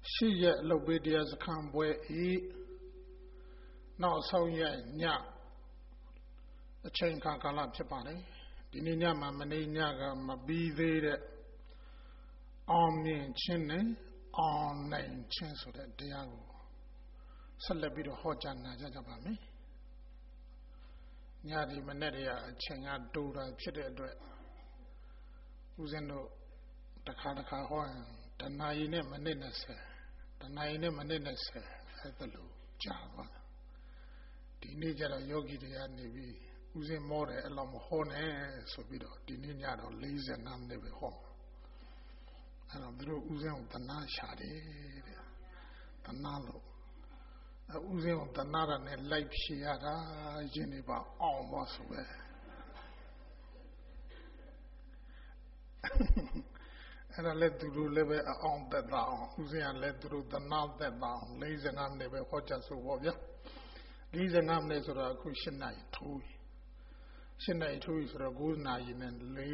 ရှိရဲ့အလုပ်ပေးတရားစခန်းပွဲဤနောက်ဆုံးရဲ့ညအချိန်ကာလဖြစ်ပါတယ်ဒီနေ့ညမှာမနေ့ညကမပြီးသေးတဲ့အောင်မြင်ခြင်းနဲ့အောင်နိုင်ခြင်းဆိုတဲ့တရားကိုဆက်လက်ပြီးတော့ဟောကြားနာကြပါမယ်ညဒီမနေ့တည်းအချိန်ကတိုးတာဖြစ်တဲ့အတွက်ဦးဇင်းတို့တစ်ခါဟောရင်တဏှာကြီးနဲ့မိနစ်20တဏှာကြီးနဲ့မိနစ်20အဲ့ဒါလို့ကြာသွားဒီနေ့ကျတော့ယောဂီတွေကနေပြီးဦးဇင်းမောတယ်အဲ့လိုမဟောနဲ့ဆိုပြီးတော့ဒီနေ့ညတော့45မိနစ်ပဲဟောအဲ့တော့သူတို့ဦးဇင်းကိုတဏှာရှာတယ်တဲ့တဏှာလို့ဦးဇင်းကိုတဏှာရနဲ့လိုက်ဖြေရတာယင်းနေပါအောင်သွားဆိုပဲအဲ့ဒါလည်းသူတို့လည်းပဲအောင်သက်သာအောင်ဦးဇင်းကလည်းသူတို့တဏှာသက်သာအောင်45မိနစ်ပဲဟောကြားဆိုပေါ့ဗျာ45မိနစ်ဆိုတော့အခု7နာရီထိုးပြီ7နာရီထိုးပြီဆိုတော့9နာရီနဲ့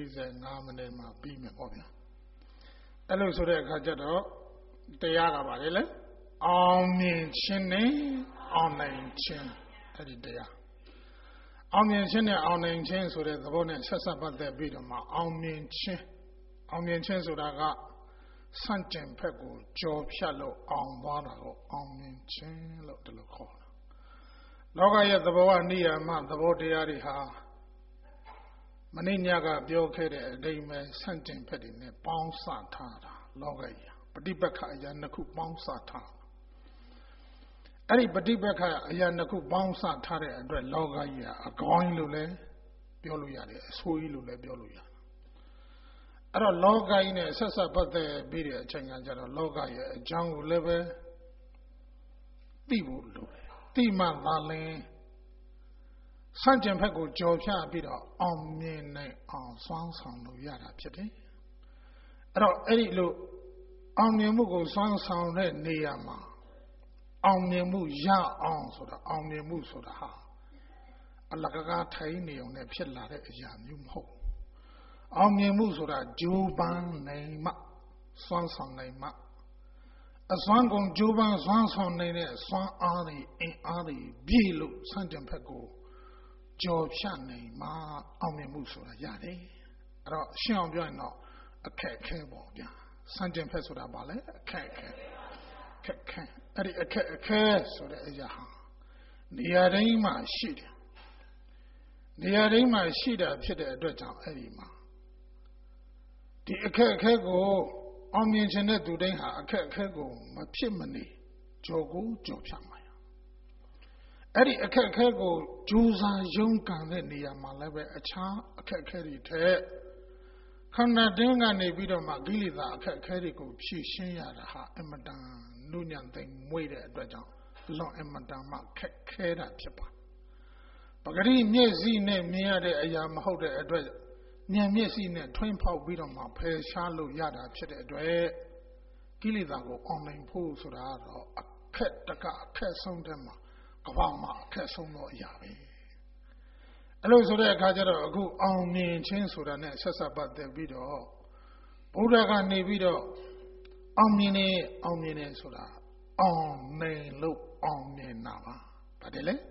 45မိနစ်မှပြီးမယ်ပေါ့ဗျာအဲ့လိုဆိုတဲ့အခါကျတော့တရားကပါလေလေအောင်မြင်ခြင်းနဲ့အောင်နိုင်ခြင်းအဲ့ဒီတရားအောင်မြင်ခြင်းနဲ့အောင်နိုင်ခြင်းဆိုတဲ့သဘောနဲ့ဆက်ဆက်ပတ်သက်ပြီးတော့မှအောင်မြင်ခြင်းဆိုတာကစန့်ကျင်ဘက်ကိုကြော်ဖြတ်လို့အောင်သွားတာကိုအောင်မြင်ခြင်းလို့ဒီလိုခေါ်တာလောကရဲ့သဘောဝနိယာမသဘောတရားတွေဟာမနေ့ညကပြောခဲ့တဲ့အတိမ်ပဲစန့်ကျင်ဘက်တွေနဲ့ပေါင်းစထားတာလောကကြီးပฏิပက္ခအရာနှစ်ခုပေါင်းစထားအဲ့ဒီပฏิပက္ခအရာနှစ်ခုပေါင်းစထားတဲ့အတွက်လောကကြီးကအကောင်းကြီးလို့လည်းပြောလို့ရတယ်အဆိုးကြီးလို့လည်းပြောလို့ရတယ်အဲ့တော့လောကကြီးနဲ့ဆက်ဆက်ပတ်သက်ပြီးတဲ့အချိန်ကကျတော့လောကရဲ့အကြောင်းကိုလည်းပဲသိဖို့လိုတယ်သိမှသာလင်စန့်ကျင်ဘက်ကိုကြော်ဖြတ်ပြီးတော့အောင်မြင်နိုင်အောင်စွမ်းဆောင်လို့ရတာဖြစ်တယ်အဲ့တော့အဲ့ဒီလိုအောင်မြင်မှုကိုစွမ်းဆောင်တဲ့နေရာမှာအောင်မြင်မှုရအောင်ဆိုတာအောင်မြင်မှုဆိုတာဟာအလကားထိုင်နေုံနဲ့ဖြစ်လာတဲ့အရာမျိုးမဟုတ်အောင်မြင်မှုဆိုတာဂျိုးပန်းနိုင်မှစွမ်းဆောင်နိုင်မှအစွမ်းကုန်ဂျိုးပန်းစွမ်းဆောင်နိုင်တဲ့စွမ်းအားတွေအင်အားတွေပြည့်လို့စန့်ကျင်ဘက်ကိုကြော်ဖြတ်နိုင်မှအောင်မြင်မှုဆိုတာရတယ်အဲ့တော့ရှင်းအောင်ပြောရင်တော့အခက်ခဲပေါ့ဗျာစန့်ကျင်ဘက်ဆိုတာဘာလဲအခက်ခဲအဲ့ဒီအခက်ခဲဆိုတဲ့အရာဟာနေရာတိုင်းမှာရှိတယ်နေရာတိုင်းမှာရှိတာဖြစ်တဲ့အတွက်ကြောင့်အဲ့ဒီမှာဒီအခက်အခဲကိုအောင်မြင်ခြင်းတဲ့သူတိုင်းဟာအခက်အခဲကိုမဖြစ်မနေကြော်ဖြတ်မှာရအဲ့ဒီအခက်အခဲကိုကြိုးစားရုန်းကန်တဲ့နေရာမှာလည်းပဲအခြားအခက်အခဲတွေထက်ခန္ဓာတင်းကနေပြီးတော့မှကိလေသာအခက်အခဲတွေကိုဖြည့်ရှင်းရတာဟာအမတန်နုညံ့သိမ်မွေ့တဲ့အတွက်ကြောင့်လွန်အမတန်မှခက်ခဲတာဖြစ်ပါပဂရိမျက်စိနဲ့မြင်ရတဲ့အရာမဟုတ်တဲ့အတွက်ဉာဏ်မျက်စိနဲ့ထွင်းဖောက်ပြီးတော့မှဖယ်ရှားလို့ရတာဖြစ်တဲ့အတွက်ကိလေသာကိုအောင်နိုင်ဖို့ဆိုတာတော့အခက်ဆုံးတဲ့မှာကမ္ဘာမှာအခက်ဆုံးသောအရာပဲအဲ့လိုဆိုတဲ့အခါကျတော့အခုအောင်မြင်ခြင်းဆိုတာနဲ့ဆက်ဆက်ပတ်သက်ပြီးတော့ဘုရားကနေပြီးတော့အောင်မြင်နေဆိုတာအောင်နိုင်လို့အောင်မြင်တာပါဗါတယ်လေ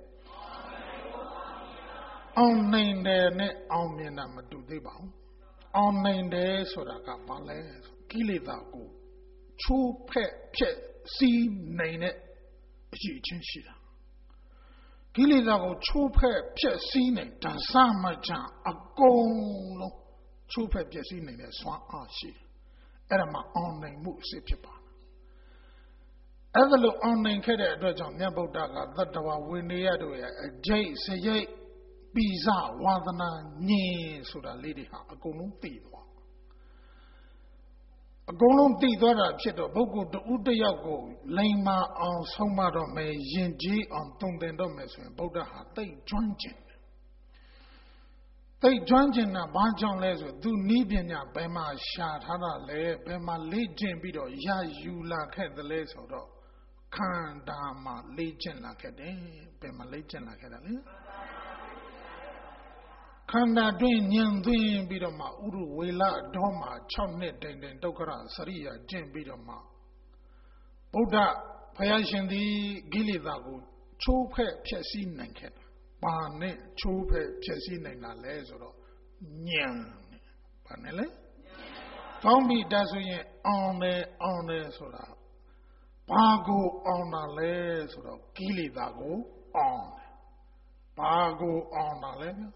အောင်နိုင်တယ်နဲ့အောင်မြင်တာမတူသေးပါဘူးအောင်နိုင်တယ်ဆိုတာကဘာလဲကိလေသာကိုချိုးဖက်ဖြက်စီးနိုင်တဲ့အရည်ချင်းရှိတာကိလေသာကိုချိုးဖက်ဖြက်စီးနိုင်တာစမချအကုန်လုံးချိုးဖက်ဖြက်စီးနိုင်တဲ့စွမ်းအားရှိတယ်အဲ့ဒါမှအောင်နိုင်မှုအစစ်ဖြစ်ပါအဲ့ဒါလို့အောင်နိုင်ခဲ့တဲ့အတွက်ကြောင့်မြတ်ဗုဒ္ဓကသတ္တဝါဝိနည်းရတို့ရဲ့အကျိတ်စရိတ်ပိစဝါဒနာညင်ဆိုတာလေးတွေဟာအကုန်လုံးသိသွားတာဖြစ်တော့ပုဂ္ဂိုလ်တဦးတစ်ယောက်ကိုလိမ္မာအောင်ဆုံးမတော့မယ်ယဉ်ကျေးအောင်တုံသင်တော့မယ်ဆိုရင်ဗုဒ္ဓဟာသိကျွမ်းကျင်တာဘာကြောင့်လဲဆိုသူနည်းပညာဘယ်မှာရှာထားတာလဲဘယ်မှာလေ့ကျင့်ပြီးတော့ရယူလာခဲ့သလဲဆိုတော့ခန္ဓာမှာလေ့ကျင့်လာခဲ့တယ်ဘယ်မှာလေ့ကျင့်လာခဲ့တာလဲခန္ဓာတွင်ညံသွင်းပြီးတော့မှဥရဝေလတော်မှာ6နှစ်တိုင်ဒုက္ခရစရိယာကျင့်ပြီးတော့မှ Buddha Payashin the Gilida Chope Chesi Nanket. Bane Chope Chesi Nana Lesoro. Nyan. Panele? Tombi Dazuye on the Sora. Pago on a lesoro. Gilidago on. Pago on a level.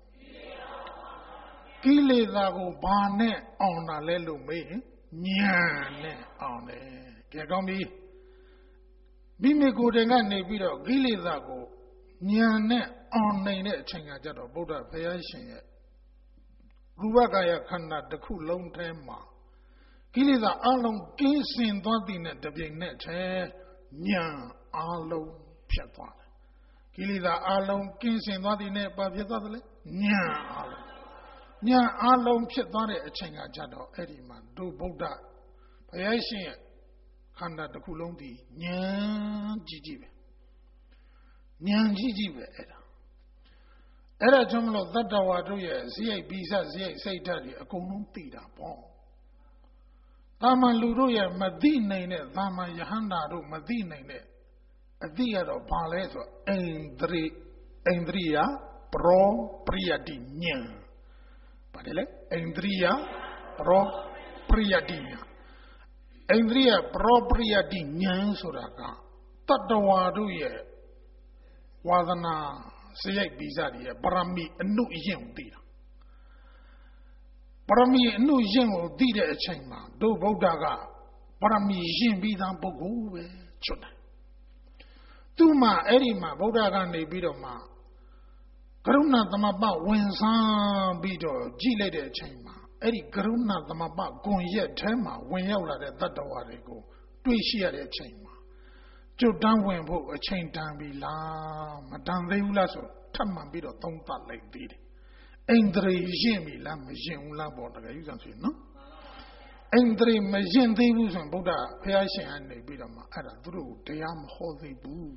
Gilidago Bane on a lelu me. Nyan on it. Gagambi. Bimigo Dengane Bido, Gilidago, Nyane on the Changajado, Buddha Payashin. Ruagaya Kana, the cool long time. Gilida along Kinsin Dodin the being net, Nyan Alo Piatan. Gilida along Kinsin Dodin Babiadale, Nyan Alo. Nyan Alo Piatare Changajado, Ediman, do Buddha Payashin. Kanda the Kulondi, Nyan Jijibe. Nyan Jijibe Era Jumlo Dadawaduya, Zia Biza, Zia Saitari, a Kunum Tida, Pong. Dama Luruya, Madina, Dama Yahanda, Madina, a theater of Paleto, Endria, Pro Priadinia. Padele, Endria, Pro Priadinia. Andrea propria di Nyan Suraka. Tatawadu ye Wadana Sayek Bizadi, Barami, a new young deer. Barami, a new young deer a chamber, do Bodaga, Barami, Jim Bidan Bogu, Chuna. Tuma, Erima, Bodaga, ne Bidoma. Karuna Tamaba, Winsan Bido, Gilade chamber. Eri Garuna the Maba going yet tema when you let that the go. Do she at a chamber? Joe Dunwin put a chain down be la, Madame Vulaso, Tamman bit of Tonta like did. Andre Jimmy Lam Jim Labor, you can see, no? Andre Majin de Bus and Buddha, Payashin and the Bidama, at a drew, they am holy boo.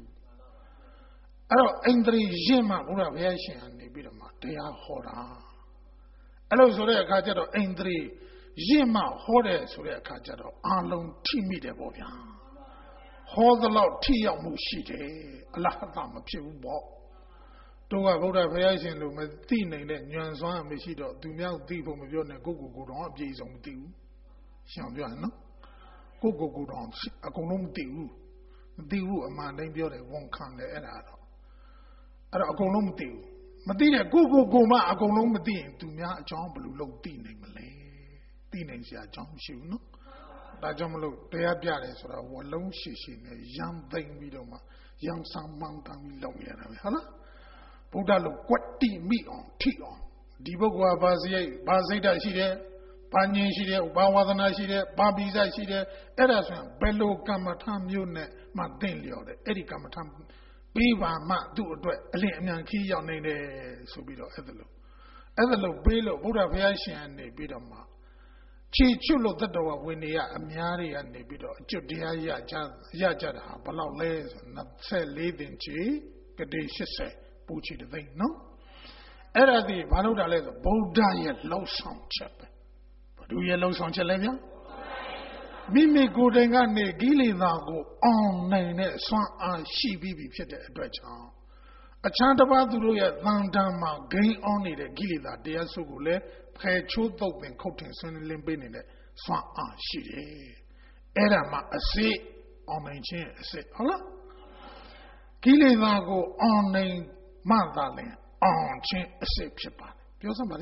Andre Jima, Buddha Payashin and the Bidama, they are horror. Hello, Soria Kajado, Andre, Jima, Hore, Soria Kajado, Alone Timmy de Bobia. Hold the Lord Tia Mushide, Allah, Pew walk. Do I vote a variation of Matina and Yansan Meshido, do now deep on your Google good on Jays on Dew. Shambiano Google good on a column Dew. Dew, a man named Yoda won't come the Erado. At a column Dew. Madina Google Goma, a column Madin, to me, John Blue Low Dean Malay. Dean John Shuno. Dajamalo, they are jealous or a long shishing, a young thing we don't young some mountain long year. Hala Buddha look what tea me on, tea on. Dibogua Bazi, Bazida she there, Banyan she there, Bawadana she there, Babiza she there, Edison, Bello Kamatam Yune, Martinlio, the Eddie Kamatam, Biva Ma do a Liam Key on the Subido Edelo. Edelo, Bello, Buddha Viation and the Bidoma. Chulo the door when they are Miari and the Bido, Judia Yajada, Balau Les, not say leading Chi, Kadesha, Puchi the thing, no? Era the Baluda Les, Bodaya low sound chap. But do you low sound challenger? Mimi Goodengane, Gilly Nago, on Nane, Swan, she be fit at Dredge. A chant about the Ruya Vandama, gain only the Gilly that they are so good. Chu dog and coating Sun Limbin in the Swan she Era ma a say on a chain, say, hola. Killing go on name Mandalin on chain a say Chipan. You somebody?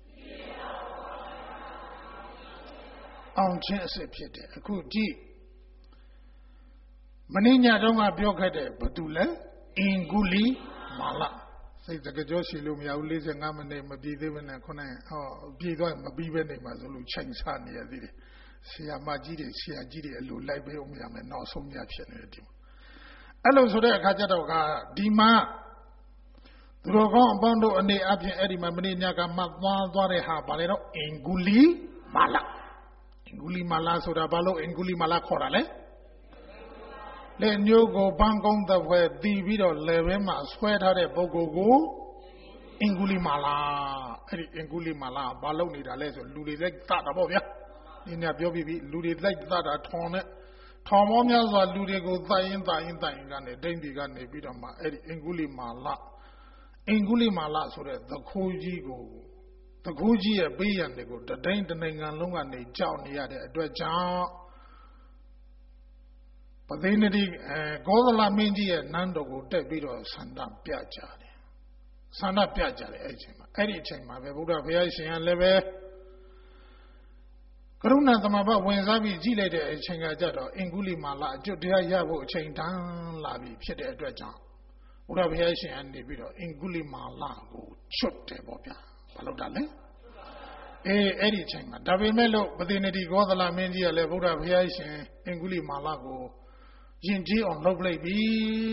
On chain a say Piete, a good G. Manina don't have your head, but do let in Guli Mala. Say the Gajoshi Lumia, who lives in Amane, Mabi, and Kona, or Bigo and Mabiba name as a little change honey. See a Majidi, see a Gidi, a little library, and not so much. Hello, so there, Kajatoga, Dima. The Rogon Bondo and the Abject Eddie Mamaninaga Madwareha Balero, in Guli Mala. In Guli Mala, so the Balo, in Guli Mala Corale. Then you go bang on the way, the video levema, sweat at a bogo, Inguli Mala, Baloni, the lesson, Ludi like that above ya. In a baby, Ludi like that at Tone, ထောင်ပေါင်းများစွာလူတွေကိုသတ်ရင်ကနေဒိမ့်ဒီကနေပြီးတော့မှအဲ့ဒီအင်္ဂုလိမာလဆိုတဲ့သခိုးကြီးရဲ့ပေးရန်တွေကိုတနိုင်ငံလုံးကနေကြောက်နေရတဲ့အတွက်ကြောင့်ပသိနတိဂေါသလမင်းကြီးရဲ့နန်းတော်ကိုတက်ပြီးတော့ဆန္ဒပြကြတယ်အဲ့ဒီအချိန်မှာပဲဗုဒ္ဓဘုရားရှင်ကလည်းပဲကရုဏာသမဘဝင်စားပြီးကြည့်လိုက်တဲ့အချိန်ကကြတော့အင်္ဂုလိမာလအကျွတ်တရားရဖို့အချိန်တန်းလာပြီဖြစ်တဲ့အတွက်ကြောင့်ဘုရားဘုရားရှင်ကနေပြီးတော့အင်္ဂုလိမာလကိုချွတ်တယ်ပေါ့ဗျာဘာလို့တာလဲအဲ့ဒီအချိန်မှာဒါပေမဲ့လို့ပသိနတိဂေါသလမင်းကြီးကလည်းဘုရားဘုရားရှင်အင်္ဂုလိမာလကိုယဉ်ကျေးအောင်လုပ်လိုက်ပြီ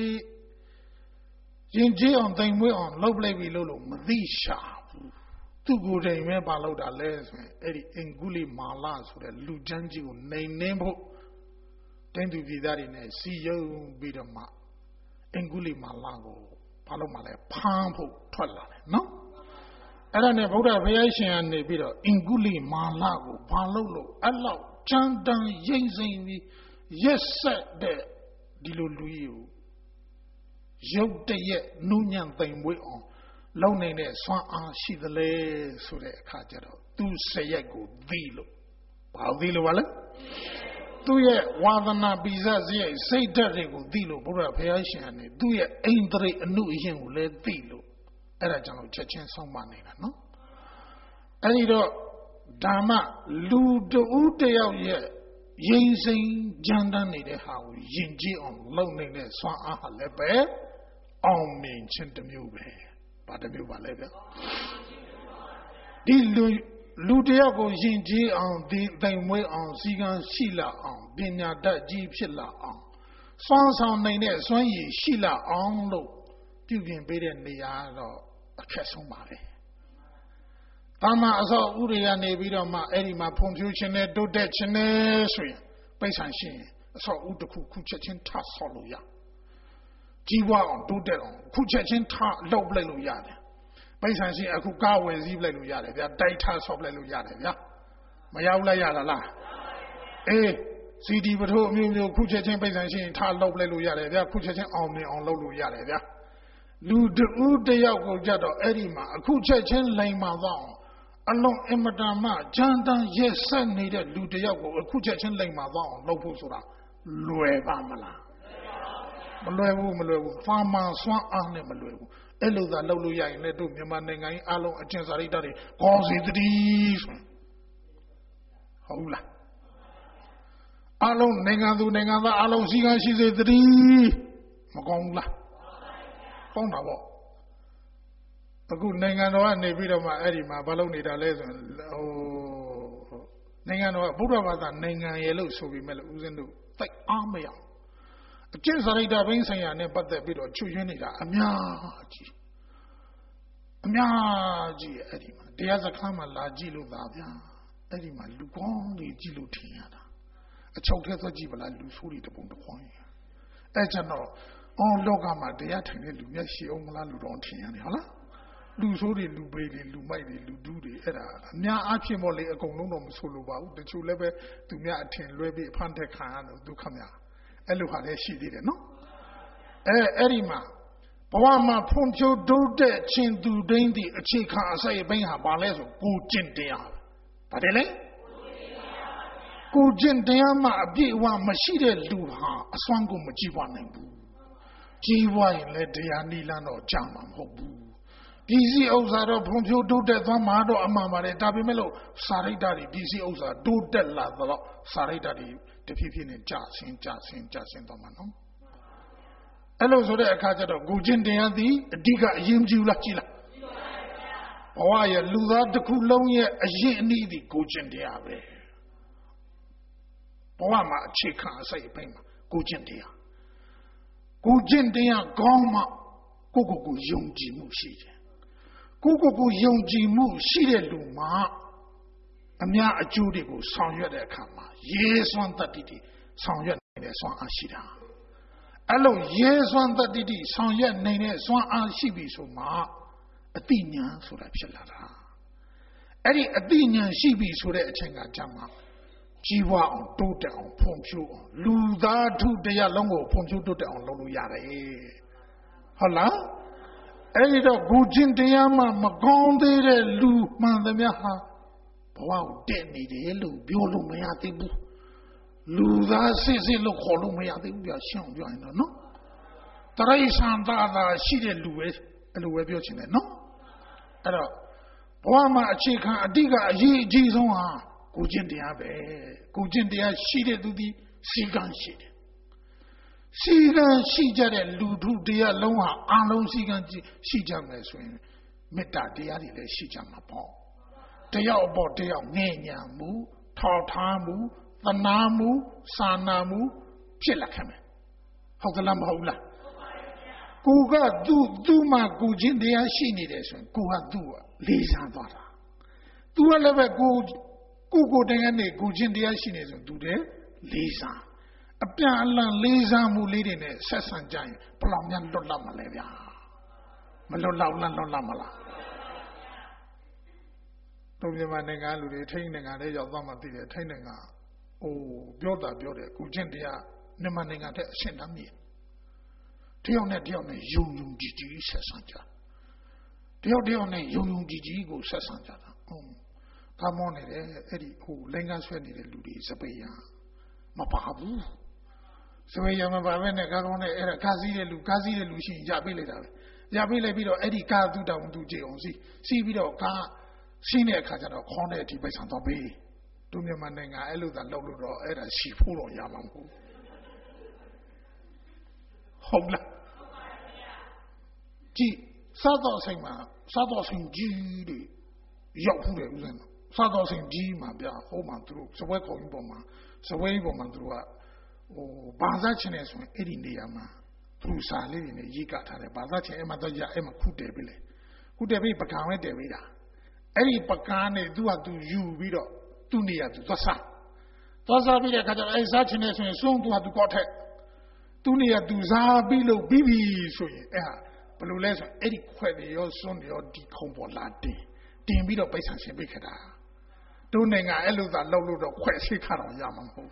ယဉ်ကျေးအောင်တိမ်မွေးအောင်လုပ်လိုက်ပြီလို့မသိရှာဘူးသူ့ကိုယ်တိုင်ပဲပါလို့တာလဲဆိုရင်အဲ့ဒီအင်္ဂုလိမာလဆိုတဲ့လူချမ်းကြီးကိုနှိမ်နှင်းဖို့တင်းသူပြည်သားတွေနဲ့စီယုံပြီးတော့မှအင်္ဂုလိမာလကိုဘာလို့မှလဲဖမ်းဖို့ထွက်လာတယ်နော်အဲ့ဒါနဲ့ဗုဒ္ဓဘုရားရှင်ကနေပြီးတော့အင်္ဂုလိမာလကိုဘာလို့အဲ့လောက်ချမ်းတမ်းရိမ့်စိမ့်ပြီးရက်ဆက်တဲ့ဒီလိုလူကြီးကိုရုပ်တရက်နုညံ့သိမ်မွေးအောင်လုံနေတဲ့စွမ်းအားရှိသလဲဆိုတဲ့အခါကျတော့သူစရက်ကိုသိလို့ဘာသိလို့ပါလဲသူ့ရဲ့ဝါသနာပိစစရိုက်စိတ်ဓာတ်တွေကိုသိလို့ဘုရားဘုရားရှင်ကနေသူ့ရဲ့အိန္ဒြေအနုအယင်ကိုလည်းသိလို့အဲ့ဒါကြောင့်ချက်ချင်းဆုံးမနေတာနော်အဲ့ဒီတော့ဓမ္မလူတူတယောက်ရဲ့ရင်စိန်ကြမ်းတမ်းနေတဲ့ဟာကိုယဉ်ကျေးအောင်လုပ်နေတဲ့စွမ်းအားဟာလည်းပဲအောင်မြင်ခြင်းတစ်မျိုးပဲဘာတစ်မျိုးပါလဲဗျဒီလူတယောက်ကိုယဉ်ကျေးအောင်ဒီတိုင်မွေးအောင်စီကံရှိလာအောင်ပညာတတ်ကြီးဖြစ်လာအောင်စွမ်းဆောင်နိုင်တဲ့စွမ်းရည်ရှိလာအောင်လို့ပြုပြင်ပေးတဲ့နေရာတော့အခက်ဆုံးပါပဲတာမအစောဥရိယနေပြီးတော့မှအဲ့ဒီမှာဖွံ့ဖြိုးခြင်းနဲ့တိုးတက်ခြင်းနဲ့ဆိုရင်ပိဋကရှင်အစောဥတစ်ခုချက်ချင်းထဆော့လို့ရကြီးပွားအောင်တိုးတက်အောင်ခုချက်ချင်းထလုပ်လိုက်လို့ရတယ်ပိဋကရှင်အခုကားဝယ်စည်းလိုက်လို့ရတယ်ဗျာတိုက်ထဆော့လိုက်လို့ရတယ်ဗျာမရောက်လိုက်ရလားအေးစီဒီပထိုးအမျိုးခုချက်ချင်းပိဋကရှင်ထလုပ်လိုက်လို့ရတယ်ဗျာခုချက်ချင်းအောင်မြင်အောင်လုပ်လို့ရတယ်ဗျာလူတူတယောက်ကိုကြတော့အဲ့ဒီမှာအခုချက်ချင်းလိန်မှသွားအောင်အလုံးအင်မတန်မှဂျန်တန်ရက်ဆက်နေတဲ့လူတယောက်ကိုအခုချက်ချင်းလိန်မှသွားအောင်လုပ်ဖို့ဆိုတာလွယ်ပါမလားမလွယ်ဘူးဖာမန်စွမ်းအားနဲ့မလွယ်ဘူးအဲ့လိုသာလုပ်လို့ရရင်လည်းတို့မြန်မာနိုင်ငံကြီးအလုံးအကျဉ်းစာရိတ္တတွေကောင်းစီတည်းဆိုဟုတ်လားအလုံးနိုင်ငံသူနိုင်ငံသားအလုံးစီကံရှိစေတည်းမကောင်းဘူးလားကောင်းတာပေါ့အခုနိုင်ငံတော်ကနေပြီးတော့မှအဲ့ဒီမှာဘာလုပ်နေတာလဲဆိုရင်နိုင်ငံတော်ကဗုဒ္ဓဘာသာနိုင်ငံရဲ့လို့ဆိုပြီးမဲ့လို့ဦးဇင်းတို့သိအားမရအောင်အကျင့်စာရိတ္တဘိန်းဆိုင်ရာနဲ့ပတ်သက်ပြီးတော့ချွတ်ယွင်းနေတာအများကြီးအဲ့ဒီမှာတရားစခန်းမှာလာကြည့်လို့သာဗျာအဲ့ဒီမှာလူကောင်းတွေကြည့်လို့ထင်ရတာအချုပ်ထဲသွားကြည့်ပါလားလူဆိုးတွေတပုံတစ်ခွန်းအဲ့ကျတော့လောကမှာတရားထိုင်တဲ့လူမျက်ရှိအောင်မလားလူတော်ထင်ရတယ်ဟုတ်လားလူဆိုးတွေလူပေတွေလူမိုက်တွေလူဒူးတွေအဲ့ဒါအများအားဖြင့်ပေါ့လေအကုန်လုံးတော့မဆိုလိုပါဘူးတချို့လည်းပဲသူများအထင်လွဲပြီးအဖန်တက်ခံရတော့ဒုက္ခများအဲ့လိုဟာလည်းရှိသေးတယ်နော်အဲ့ဒီမှာဘဝမှာဖွံ့ဖြိုးတိုးတက်ခြင်းသူတိုင်းဒီအခြေခံအစိုက်အပိုင်းဟာဘာလဲဆိုကိုကျင့်တရားဘာတယ်လဲကိုကျင့်တရားမှာအပြည့်အဝမရှိတဲ့လူဟာအစွမ်းကိုမကြည့်ပါနိုင်ဘူးကြည်ပွားရင်လည်းတရားနိလန်းတော့ကြာမှာမဟုတ်ဘူးပြည်စည်းဥစ္စာတော့ဖွံ့ဖြိုးတိုးတက်သွားမှာတော့အမှန်ပါတယ်ဒါပေမဲ့လို့စာရိတ္တတွေပြည်စည်းဥစ္စာတိုးတက်လာတော့စာရိတ္တတွေတဖြည်းဖြည်းနဲ့ကြာဆင်းသွားမှာနော်အဲ့လိုဆိုတဲ့အခါကျတော့ကိုကျင့်တရားသည်အဓိကအရေးမကြီးဘူးလားကြည်လားဘဝရဲ့လူသားတစ်ခုလုံးရဲ့အရေးအနည်းသည်ကိုကျင့်တရားပဲဘဝမှာအခြေခံအစိုက်အပိုင်းမှာကိုကျင့်တရားကောင်းမှကိုယုံကြည်မှုရှိတယ်ကိုယုံကြည်မှုရှိတဲ့လူမှာအများအကျိုးတွေကိုဆောင်ရွက်တဲ့အခါမှာရဲစွမ်းတတ္တိတွေဆောင်ရွက်နေတဲ့စွမ်းအားရှိတာအဲ့လိုရဲစွမ်းတတ္တိဆောင်ရွက်နေတဲ့စွမ်းအားရှိပြီဆိုမှအတိညာဆိုတာဖြစ်လာတာအဲ့ဒီအတိညာရှိပြီဆိုတဲ့အချိန်ကကြမှာကြီးပွားအောင်တိုးတက်အောင်ဖွံ့ဖြိုးအောင်လူသားထုတရားလုံးကိုဖွံ့ဖြိုးတိုးတက်အောင်လုပ်လို့ရတယ်ဟုတ်လားအဲ့ဒီတော့ကိုကျင့်တရားမှမကောင်းသေးတဲ့လူမှန်သမျှဟာဘဝကိုတည်နေတယ်လို့ပြောလို့မရသေးဘူးလူသားစစ်လို့ခေါ်လို့မရသေးဘူးပြရှင်းပြောရင်တော့နော်တရိษံသာရှိတဲ့လူပဲအဲ့လိုပဲပြောချင်တယ်နော်အဲ့တော့ဘဝမှာအခြေခံအဓိကအရေးအကြီးဆုံးဟာကိုကျင့်တရားပဲကိုကျင့်တရားရှိတဲ့သူဒီစီကံရှိတယ်စီကံရှိကြတဲ့လူထုတရားလုံးဟာအလုံးစီကံရှိကြမယ်ဆိုရင်မေတ္တာတရားတွေလည်းရှိကြမှာပေါ့တယောက်အပေါ်တယောက်ငြိမ်ညာမှုထောက်ထားမှုသနာမှုစာနာမှုဖြစ်လာခဲ့မယ်ဟုတ်ကလားမဟုတ်လားကိုကသူ့မှာကိုချင်းတရားရှိနေတယ်ဆိုရင်ကိုကသူ့ကိုလေးစားသွားတာသူကလည်းပဲကိုတည်းကနေကိုချင်းတရားရှိနေဆိုသူတည်းလေးစားအပြန်အလှန်လေးစားမှုလေးတွေနဲ့ဆက်ဆံကြရင်ဘယ်လောက်များလွတ်လပ်မလဲဗျာမလွတ်လပ်လားလွတ်လပ်မလားတို့မြန်မာနိုင်ငံလူတွေထိန်းနိုင်ငံလေးရောက်သွားမှသိတယ်ထိန်းနိုင်ငံပြောတယ်ကိုချင်းတရားမြန်မာနိုင်ငံတဲ့အရှင်းတမ်းမြည်တယောက်နဲ့ယုံကြည်ဆက်ဆံကြတယောက်နဲ့ယုံကြည်ကိုဆက်ဆံကြတာကာမောနေတယ်အဲ့ဒီလိန်ကဆွဲနေတဲ့လူတွေစပိယမပါဘူးစပိယမပါဘဲနဲ့ကာကောင်းနဲ့အဲ့ဒါကားစီးတဲ့လူရှိရင်ရပေးလိုက်တာပဲရပေးလိုက်ပြီးတော့အဲ့ဒီကားသူ့တောင်သူကြည့်အောင်စီးပြီးတော့ကားရှင်းတဲ့အခါကျတော့ခေါင်းတဲ့အထိပိုက်ဆံတော့ပေးသူမြန်မာနိုင်ငံအဲ့လိုသာလုပ်လို့တော့အဲ့ဒါရှိဖို့တော့ရမှာမဟုတ်ဟုတ်လားကြည့်စားတော့ဆိုင်ကြီးတွေရောက်ဖူးတယ်ဦးဇင်းစားတော့ဆိုင်ကြီးမှာဗျာဟိုမှာသူတို့စပွဲခေါင်းပေါ်မှာသူတို့ကဘာသာချင်းနေဆိုရင်အဲ့ဒီနေရာမှာသူစာလေးတွေနဲ့ရေးကထားတယ်ဘာသာချင်းအဲ့မှာတော့အဲ့မှာခုတယ်ပြီလေခုတယ်ပြီပကံပဲတယ်ပြီတာအဲ့ဒီပကံနဲ့သူကသူယူပြီးတော့သူ့နေရာသူသွားစားပြီးတဲ့အခါကျတော့အဲ့စားချင်းနေဆိုရင်စွန့်သူကသူကောက်ထက်သူ့နေရာသူစားပြီးလို့ပြီးပြီဆိုရင်အဲ့ဟာဘယ်လိုလဲဆိုအဲ့ဒီခွက်တွေရောစွန့်တွေရောဒီခုံပေါ်လာတင်ပြီးတော့ပိုက်ဆံရှင်ပေးခဲ့တာတို့နိုင်ငံအဲ့လိုသာလှုပ်လို့တော့ခွက်ရှိခါတော့ရမှာမဟုတ်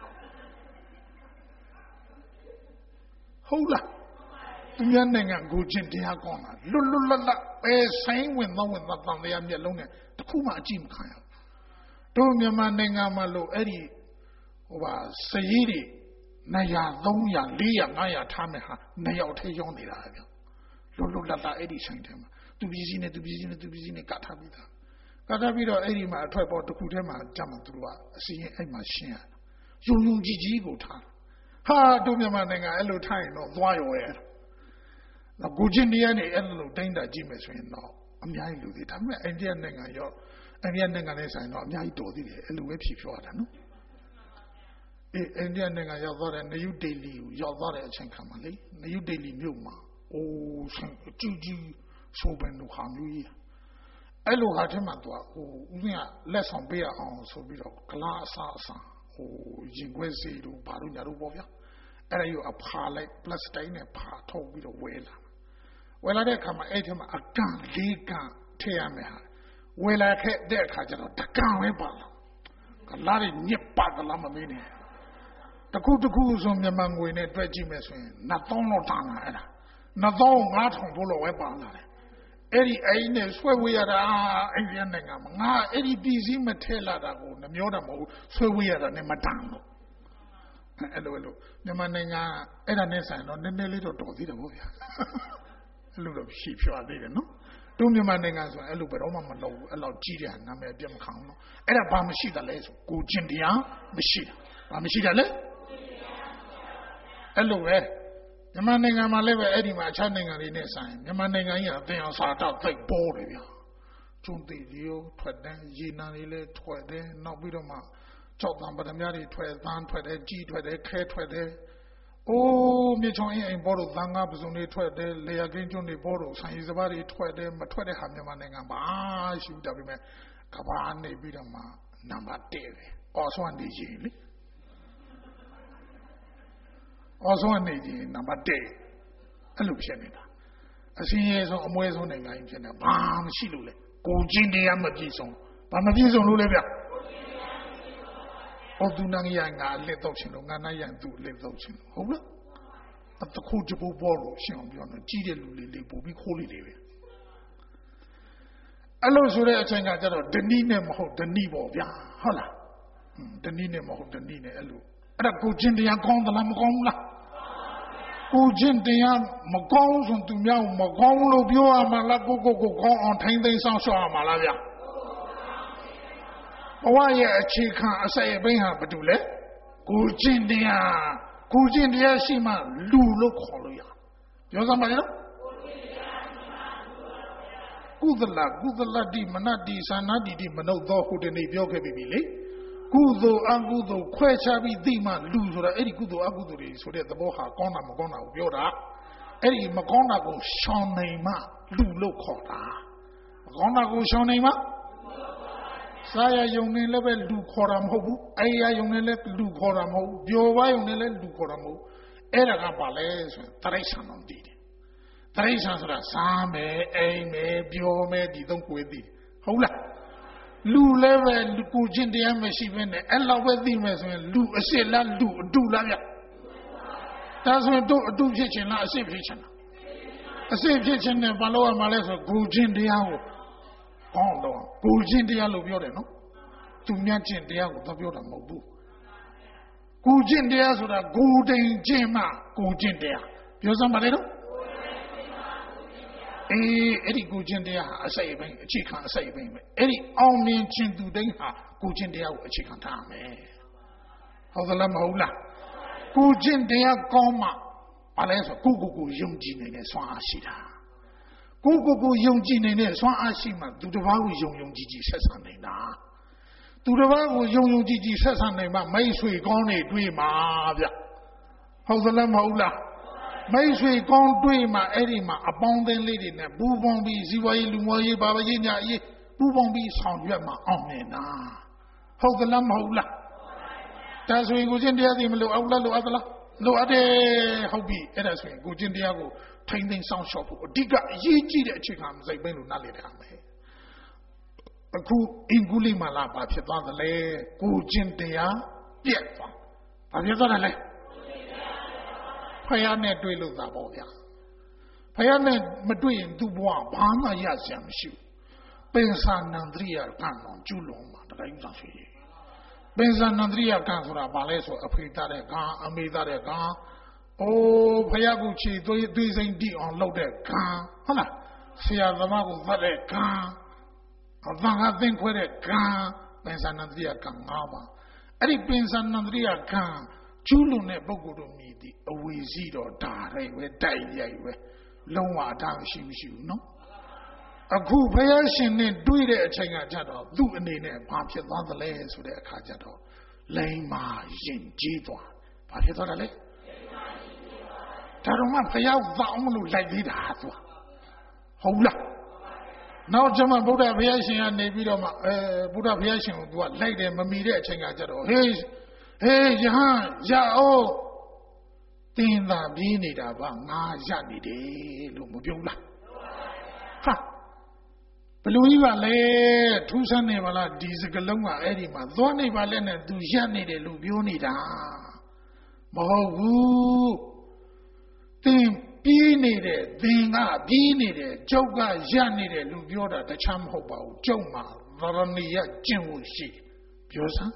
လားသူများနိုင်ငံကိုချင်းတရားကောင်းတာလွတ်လပ်ပဲဆိုင်ဝင်တော့တန်တရားမျက်လုံးနဲ့တခုမှအကြည့်မခံရဘူးတို့မြန်မာနိုင်ငံမှာလို့အဲ့ဒီစရေးတွေ200 300 400 500ထားမယ်ဟာ2ယောက်ထဲရောင်းနေတာဗျလွတ်လပ်အဲ့ဒီဆိုင်ထဲမှာသူပစ္စည်းနဲ့ကတ်ထားပြီးသားကတ်ထားပြီးတော့အဲ့ဒီမှာအထွက်ပေါ်တစ်ခုထဲမှာကြမှာသူတို့ကအစီရင်အဲ့မှာရှင်းရယုံကြည်ကိုထားဟာတို့မြန်မာနိုင်ငံအဲ့လိုထားရင်တော့သွားရောရဲ့တော့ကိုချင်းတရားနဲ့အဲ့လိုတိုင်းတာကြည့်မယ်ဆိုရင်တော့အများကြီးလူသေးဒါပေမဲ့အိန္ဒိယနိုင်ငံနဲ့ဆိုင်တော့အများကြီးတော်သေးတယ်အဲ့လိုပဲဖြေဖြောရတာနော်အိန္ဒိယနိုင်ငံရောက်သွားတဲ့နယူးဒေလီကိုရောက်သွားတဲ့အချိန်ခါမှာလေနယူးဒေလီမြို့မှာဆိုင်ကြီးဆိုပင်လူဟာမျိုးကြီးအဲ့လိုဟာထဲမှာသူကဦးဇင်းကလက်ဆောင်ပေးရအောင်ဆိုပြီးတော့ဂလားအစားရင်ခွဲစီတို့ဘာလို့ညာတို့ပေါ့ဗျာအဲ့ဒါယူအဖာလိုက်ပလတ်စတစ်နဲ့ဖာထုတ်ပြီးတော့ဝဲလာတဲ့အခါမှာအဲ့ထဲမှာအကန့်၄ကန့်ထည့်ရမယ်ဟာဝဲလာခဲ့တဲ့အခါကျတော့တကန့်ပဲပါလာဂလားတွေညစ်ပါကလားမမေးနဲ့တခုဆိုမြန်မာငွေနဲ့တွက်ကြည့်မယ်ဆိုရင်2000လောက်တာလာအဲ့ဒါ2500ဖို့လောက်ပဲပါလာတယ်အဲ့ဒီအိမ်နဲ့ဆွဲဝေးရတာအိန္ဒိယနိုင်ငံမှာငါအဲ့ဒီပြည်စည်းမထဲလာတာကိုနှမျောတာမဟုတ်ဆွဲဝေးရတာနဲ့မတန်လို့အဲ့လိုမြန်မာနိုင်ငံအဲ့ဒါနဲ့ဆိုင်တော့နည်းနည်းလေးတော့တော်သေးတယ်ဗောဗျာအဲ့လိုတော့ရှိဖြောသေးတယ်နော်တို့မြန်မာနိုင်ငံဆိုရင်အဲ့လိုဘယ်တော့မှမလုပ်ဘူးအဲ့လောက်ကြီးတဲ့နာမည်အပြတ်မခံဘူးနော်အဲ့ဒါဘာမရှိတာလဲဆိုကိုကျင့်တရားမရှိတာဘာမရှိတာလဲအဲ့လိုပဲမြန်မာနိုင်ငံမှာလည်းပဲအဲ့ဒီမှာအခြားနိုင်ငံတွေနဲ့ဆိုင်မြန်မာနိုင်ငံကြီးကအသင်အောင်စာတော့သိပ်ပေါ်တယ်ဗျာကျုံသေးရောထွက်တယ်ရေနံတွေလည်းထွက်တယ်နောက်ပြီးတော့မှကြောက်တံပဒမြတွေထွက်သန်းထွက်တယ်ကြီးထွက်တယ်ခဲထွက်တယ်မြေချောင်းအိမ်ပေါ်တော့သံဃာပစုံတွေထွက်တယ်လေယာကင်းကျွန်းတွေပေါ်တော့ဆိုင်ရီစပါးတွေထွက်တယ်မထွက်တဲ့ဟာမြန်မာနိုင်ငံဘာရှိဘူးဒါပေမဲ့ကဘာနေပြီးတော့မှနံပါတ်1ပဲအော်ဆွမ်းနေကြီးလေအော်ဆုံးနေကြီးနံပါတ်1အဲ့လိုဖြစ်နေတာအစင်းရဲဆုံးအမွဲဆုံးနိုင်ငံကြီးဖြစ်နေဘာမှရှိလို့လေကိုချင်းတရားမပြည့်စုံဘာမပြည့်စုံလို့လဲဗျသူနာငရငါလက်တော့ချင်းလို့ငါနာရန်သူလက်တော့ချင်းဟုတ်လားအတခုချဖို့ပေါ်လို့ရှင်းအောင်ပြောတော့ကြီးတဲ့လူလေးပို့ပြီးခိုးလေးပဲအဲ့လိုဆိုတဲ့အချိန်ကကျတော့ဒဏီနဲ့မဟုတ်ဒဏီပေါ့ဗျာဟုတ်လားဒဏီနဲ့မဟုတ်ဒဏီနဲ့အဲ့လိုအဲ့ဒါကိုချင်းတရားကောင်းသလားမကောင်းဘူးလားကိုချင်းတရားမကောင်းဆိုသူများမကောင်းလို့ပြောရမှာလားကိုကောင်းအောင်ထိမ့်သိမ်းဆောင်ရှောက်ရမှာလားဗျာဘဝရဲ့အခြေခံအစအပိုင်းဟာဘာတူလဲကိုချင်းတရားရှိမှလူလို့ခေါ်လို့ရပြောစမ်းပါလေနော်ကုသလတိမနတိသာနာတိမနုဿောဟိုတနေ့ပြောခဲ့ပြီလေကုသိုလ်အကုသိုလ်ခွဲခြားပြီးသိမှလူဆိုတာအဲ့ဒီကုသိုလ်အကုသိုလ်တွေဆိုတဲ့သဘောဟာကောင်းတာမကောင်းတာကိုပြောတာအဲ့ဒီမကောင်းတာကိုရှောင်နိုင်မှလူလို့ခေါ်တာမကောင်းတာကိုရှောင်နိုင်မှစာရယုံနေလည်းပဲလူခေါ်တာမဟုတ်ဘူးအိယာယုံနေလည်းလူခေါ်တာမဟုတ်ဘူးပြောပါယုံနေလည်းလူခေါ်တာမဟုတ်အဲ့ဒါကဘာလဲဆိုရင်တရိစ္ဆာန်တော်တည်တယ်တရိစ္ဆာန်ဆိုတာစားမယ်အိမ်မယ်ပြောမယ်ဒီသုံးကိုသိဟုတ်လားလူလည်းပဲကိုချင်းတရားမရှိဘဲနဲ့အဲ့လောက်ပဲသိမယ်ဆိုရင်လူအစ်စ်လားလူအတုလားဗျဒါဆိုရင်တို့အတုဖြစ်ချင်လားအစ်စ်ဖြစ်ချင်လားအစ်စ်ဖြစ်ချင်တယ်ဘာလို့ရမှာလဲဆိုကိုချင်းတရားကိုကောင်းတော့ကိုချင်းတရားလို့ပြောတယ်နော်သူများချင်းတရားကိုတော့ပြောတာမဟုတ်ဘူးကိုချင်းတရားဆိုတာကိုတိန်ချင်းမှကိုချင်းတရားပြောစမ်းပါလေနော်အဲ့ဒီကိုချင်းတရားဟာအစိတ်အပိုင်းအခြေခံအစိတ်အပိုင်းပဲအဲ့ဒီအောင်မြင်ခြင်းသူတိုင်းဟာကိုချင်းတရားကိုအခြေခံထားမယ်ဟုတ်သလားမဟုတ်လားကိုချင်းတရားကောင်းမှဘာလဲဆိုကိုယုံကြည်နေတဲ့စွမ်းအားရှိတာကိုယုံကြည်နေတဲ့စွမ်းအားရှိမှသူတစ်ပါးကိုယုံကြည်ဆက်ဆံနေတာသူတစ်ပါးကိုယုံကြည်ဆက်ဆံနိုင်မှမိတ်ဆွေကောင်းတွေတွေ့မှာဗျဟုတ်သလားမဟုတ်လားမိတ်ဆွေကောင်းတွေ့မှအဲ့ဒီမှာအပေါင်းအသင်းလေးတွေနဲ့ပူးပေါင်းပြီးဇီဝရေးလူမျိုးရေးဘာဝရေးညာရေးပူးပေါင်းပြီးဆောင်ရွက်မှအောင်မြင်တာဟုတ်သလားမဟုတ်လားဒါဆိုရင်ကိုချင်းတရားသိမလို့အောက်လားလို့အပ်သလားလို့အပ်တယ်ဟုတ်ပြီအဲ့ဒါဆိုရင်ကိုချင်းတရားကိုထိမ့်သိမ်းဆောင်ရှောက်ဖို့အဓိကအရေးကြီးတဲ့အခြေခံစိတ်ပိုင်းလို့နားလည်ရမယ်အခုအင်္ဂုလိမာလာဘာဖြစ်သွားသလဲကိုချင်းတရားပြက်သွားဘာဖြစ်သွားတယ်လဲဖယားနဲ့တွေ့လို့သာပေါ့ဗျာဖယားနဲ့မတွေ့ရင်သူ့ဘဝဘာမှရစရာမရှိဘူးပင်စာနန္ဒရိယကံတော်ကျူးလွန်မှာတတိုင်းသာရှိတယ်ပင်စာနန္ဒရိယကံဆိုတာဘာလဲဆိုအဖေသားတဲ့ကံအမေသားတဲ့ကံဖယားကူချီသွေးစိမ့်တိအောင်လုပ်တဲ့ကံဟုတ်လားဆရာသမားကိုသတ်တဲ့ကံအသံကသင်ခွဲတဲ့ကံပင်စာနန္ဒရိယကံ၅ပါးအဲ့ဒီပင်စာနန္ဒရိယကံကျူးလွန်တဲ့ပုဂ္ဂိုလ်တို့မြည်သည်အဝီစီတော့ဒါရိုက်ပဲတိုက်ရိုက်ပဲလုံးဝအတားမရှိဘူးနော်အခုဘုရားရှင်နဲ့တွေ့တဲ့အချိန်ကကြတော့သူ့အနေနဲ့ဘာဖြစ်သွားသလဲဆိုတဲ့အခါကျတော့လိမ္မာရင်ကြီးသွားဘာဖြစ်သွားတယ်လဲဒါတော့မှဘုရားသောင်းမလို့လိုက်သေးတာသူဟုတ်လားနောက်ကျမှဗုဒ္ဓဘုရားရှင်ကနေပြီးတော့မှဗုဒ္ဓဘုရားရှင်ကိုသူကလိုက်တယ်မမီတဲ့အချိန်ကကြတော့ဟေးယဟန်ရအောင်တင်းသာပြေးနေတာပါငါရနေတယ်လို့မပြောလားဟာဘလူကြီးပါလေထူးဆန်းနေပါလားဒီစကလုံးကအဲ့ဒီမှာသွားနေပါလဲနဲ့သူရနေတယ်လို့ပြောနေတာမဟုတ်ဘူးတင်းပြေးနေတဲ့သင်ကပြေးနေတယ်ကျုပ်ကရနေတယ်လို့ပြောတာတခြားမဟုတ်ပါဘူးကျုပ်မှာသရဏီယကျင့်ဖို့ရှိပြောစမ်း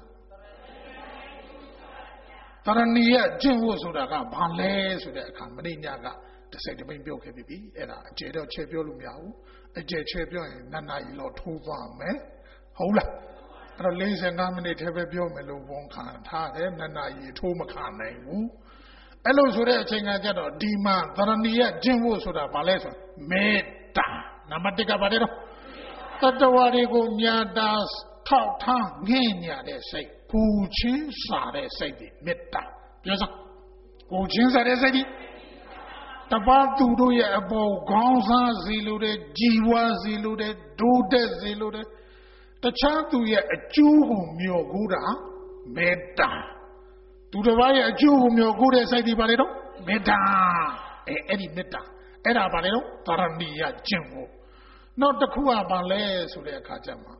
တရဏီယကျင့်ဖို့ဆိုတာကဘာလဲဆိုတဲ့အခါမင်းညကတစ်စိတ်တစ်ပိန်ပြောခဲ့ပြီအဲ့ဒါအကျယ်တော့ချဲပြောလို့မရဘူးအကျယ်ချဲပြောရင်နှစ်နာရီလောက်ထိုးသွားမယ်ဟုတ်လားအဲ့တော့45မိနစ်ထဲပဲပြောမယ်လို့ဝန်ခံထားတယ်နှစ်နာရီထိုးမခံနိုင်ဘူးအဲ့လိုဆိုတဲ့အချိန်ကကြတော့ဒီမှာသရဏီယကျင့်ဖို့ဆိုတာဘာလဲဆိုမေတ္တာနံပါတ်1ကဘာလဲတော့တတ္တဝါတွေကိုညာတာထောက်ထားငဲ့ညာတဲ့စိတ်ကိုချင်းစာတဲ့စိတ်တွေမေတ္တာပြောစမ်းကိုချင်းစာတဲ့စိတ်တွေတပါးသူတို့ရဲ့အပေါ်ခေါင်းစားစီလို့တဲ့ကြည်ဝါစီလို့တဲ့ဒိုးတက်စီလို့တဲ့တခြားသူရဲ့အကျိုးကိုမျှော်ကိုးတာမေတ္တာသူတစ်ပါးရဲ့အကျိုးကိုမျှော်ကိုးတဲ့စိတ်တွေပါလေတော့မေတ္တာအဲ့ဒီမေတ္တာအဲ့ဒါပါလေတော့သရဏီယကျင့်ဖို့နောက်တစ်ခုကဘာလဲဆိုတဲ့အခါကျမှ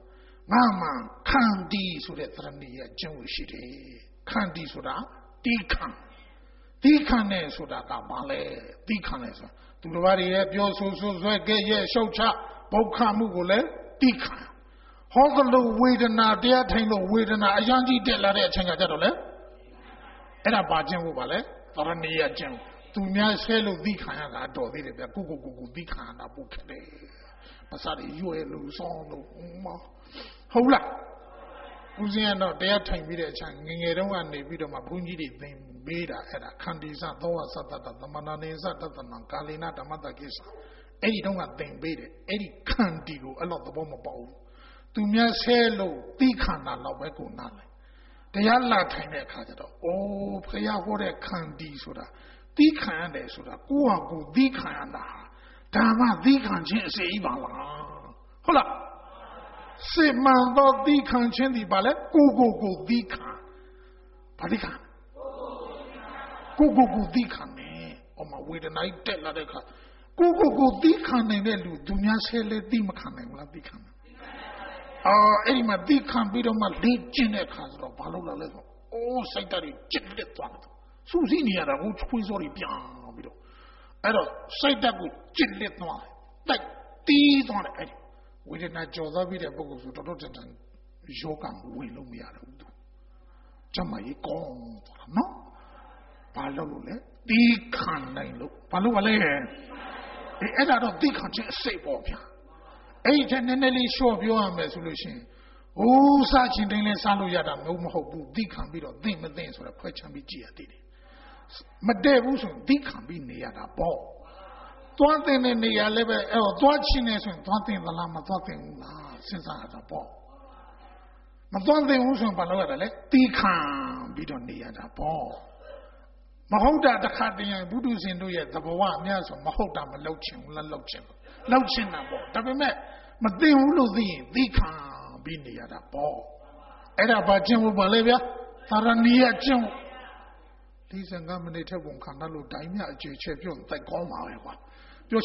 Mama candy so that Rania Jewish candy soda, deacon. Deacon soda, Bale, deacon. To the very your so get ye show chap, Boka Mugule, deacon. Hold the low weight and now, dear tango weight and a yangi de la Changa. And a Bajan Wubale, Rania Jem. To me, I say, look, deacon, I do the Google deacon, a book. Pasari, you a lose on. Hold up. Uziano, their time with a chang, you don't want to be the Mapunji, then Beda at a Candisa, Doa Sata, the Mananesa, the Nankalina, the Matakisa. Eddie don't want them beta, Eddie Candigo, a lot of bomb bowl. To me, I say, low, Decana, Laweko Nale. They are Latin, oh, Paya, what a Candi soda. Decan, soda, Guago, Decana. Dama, Decan, say, Ibala. Hold up. Se mandò di cancendi bale, go di can. Padican. Go di cane. O ma with an idea la deca. Go di cane, Dunia sele di macane, la di can. Edima di can be on my legend casro, Palola level. Oh, Saitari, chitlet one. Susinia, which quiz or piano. I don't say that with chitlet one. Like these on it. We did not draw the video books with Rotten Jokam, we look me out of do. Jamai gone, no? Palole, the can look, Palole. The edit of the country safe of ya. Agent and Nelly show of your resolution. Oh, such in the Saluyada, no more, the can be of them and things for a question be Gia did it. Madame, the can be near the ball. One thing in the level, watching is one thing the Lama talking since I had a ball. But one thing also, Balora, they can't be done near the ball. Mahoda, the Cardian, Buddhas in the Bawa, Mias, Mahoda, Lochin, Double met, but they will they can't be near the ball. Era Bajim Bolivia, Tarania Jim. These are nominated one Canalo Daimia, champion, like Goma. Not